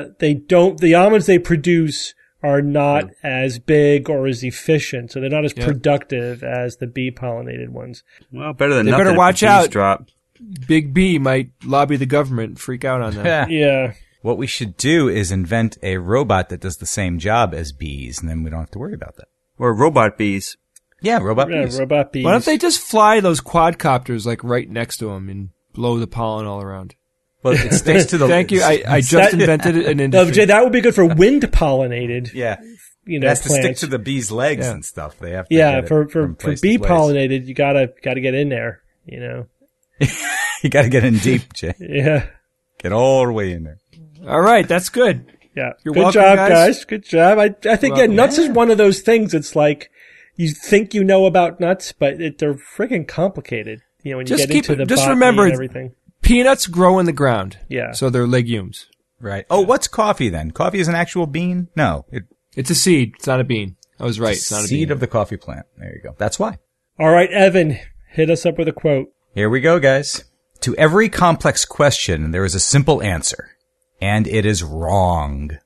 almonds they produce are not as big or as efficient, so they're not as productive as the bee-pollinated ones. well, better than They nothing. better if watch the bees out. Drop. Big B might lobby the government and freak out on them. Yeah. What we should do is invent a robot that does the same job as bees, and then we don't have to worry about that. Or robot bees. Yeah, robot bees. Robot bees. Why don't they just fly those quadcopters like right next to them and blow the pollen all around? Well, it sticks to the... Thank you. I just invented an No, industry. Jay, that would be good for wind-pollinated. Yeah. You It know, has to stick plants. to the bees' legs Yeah. and stuff. They have to Yeah, get it for from place to bee place. pollinated, you gotta get in there. You know. You got to get in deep, Jay. Yeah. Get all the way in there. All right, that's good. Yeah. You're Good welcome, job, guys. Good job. I think welcome. nuts is one of those things. It's like you think you know about nuts, but they're freaking complicated. You know, when you Just get into the just botany remember and everything. Peanuts grow in the ground. Yeah. So they're legumes. Right. Oh, what's coffee then? Coffee is an actual bean? No. It's a seed. It's not a bean. I was right. It's not a Seed bean. of the coffee plant. There you go. That's why. All right, Evan, hit us up with a quote. Here we go, guys. To every complex question, there is a simple answer. And it is wrong.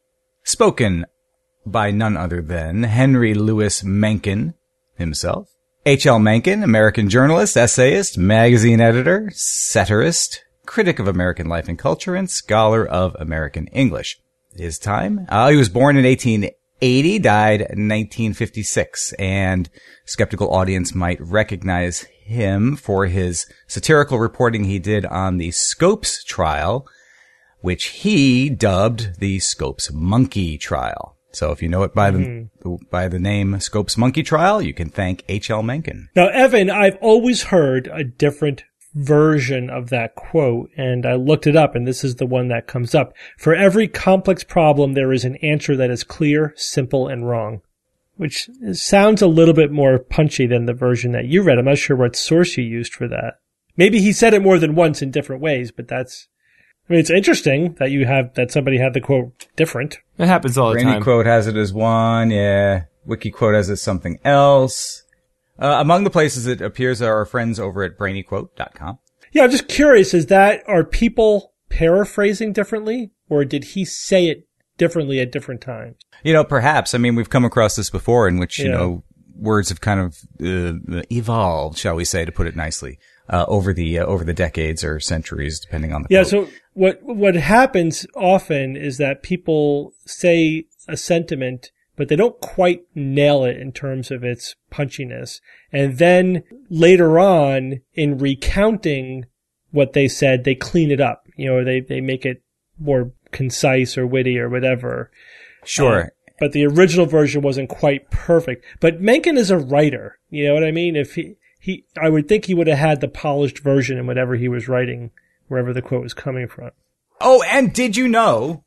Spoken by none other than Henry Louis Mencken himself. H.L. Mencken, American journalist, essayist, magazine editor, satirist, critic of American life and culture, and scholar of American English. His time? He was born in 1880, died in 1956, and skeptical audience might recognize him for his satirical reporting he did on the Scopes trial, which he dubbed the Scopes Monkey Trial. So if you know it by the name Scopes Monkey Trial, you can thank H.L. Mencken. Now, Evan, I've always heard a different version of that quote, and I looked it up, and this is the one that comes up. For every complex problem, there is an answer that is clear, simple, and wrong. Which sounds a little bit more punchy than the version that you read. I'm not sure what source you used for that. Maybe he said it more than once in different ways, but it's interesting that somebody had the quote different. It happens all the Brainy time. Quote has it as one, yeah. Wiki Quote has it as something else. Among the places it appears are our friends over at brainyquote.com. Yeah, I'm just curious, are people paraphrasing differently, or did he say it differently at different times? You know, perhaps. I mean, we've come across this before in which, you Yeah. know, words have kind of evolved, shall we say, to put it nicely, over the decades or centuries, depending on the Yeah, quote. so what happens often is that people say a sentiment, but they don't quite nail it in terms of its punchiness. And then later on, in recounting what they said, they clean it up. You know, they make it more concise or witty or whatever. Sure. But the original version wasn't quite perfect. But Mencken is a writer. You know what I mean? If I would think he would have had the polished version in whatever he was writing, wherever the quote was coming from. Oh, and did you know,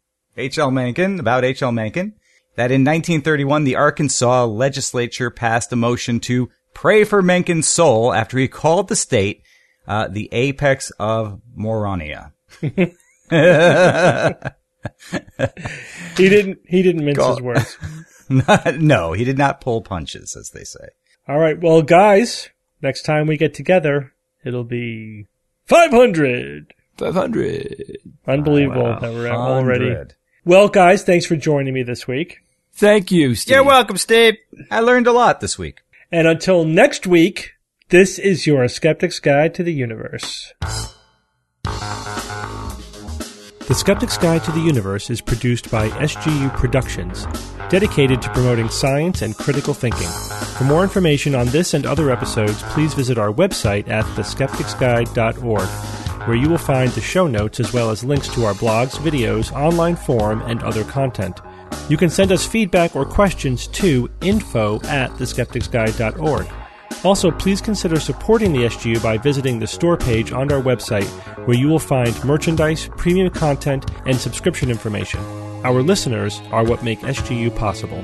about H.L. Mencken, that in 1931 the Arkansas legislature passed a motion to pray for Mencken's soul after he called the state the apex of Moronia. He didn't mince his words. No, he did not pull punches, as they say. All right, well, guys, next time we get together, it'll be 500. 500. Unbelievable that we're at already. 100. Well, guys, thanks for joining me this week. Thank you, Steve. You're welcome, Steve. I learned a lot this week. And until next week, This is your Skeptic's Guide to the Universe. The Skeptic's Guide to the Universe is produced by SGU Productions, dedicated to promoting science and critical thinking. For more information on this and other episodes, please visit our website at theskepticsguide.org, where you will find the show notes as well as links to our blogs, videos, online forum, and other content. You can send us feedback or questions to info@theskepticsguide.org. Also, please consider supporting the SGU by visiting the store page on our website, where you will find merchandise, premium content, and subscription information. Our listeners are what make SGU possible.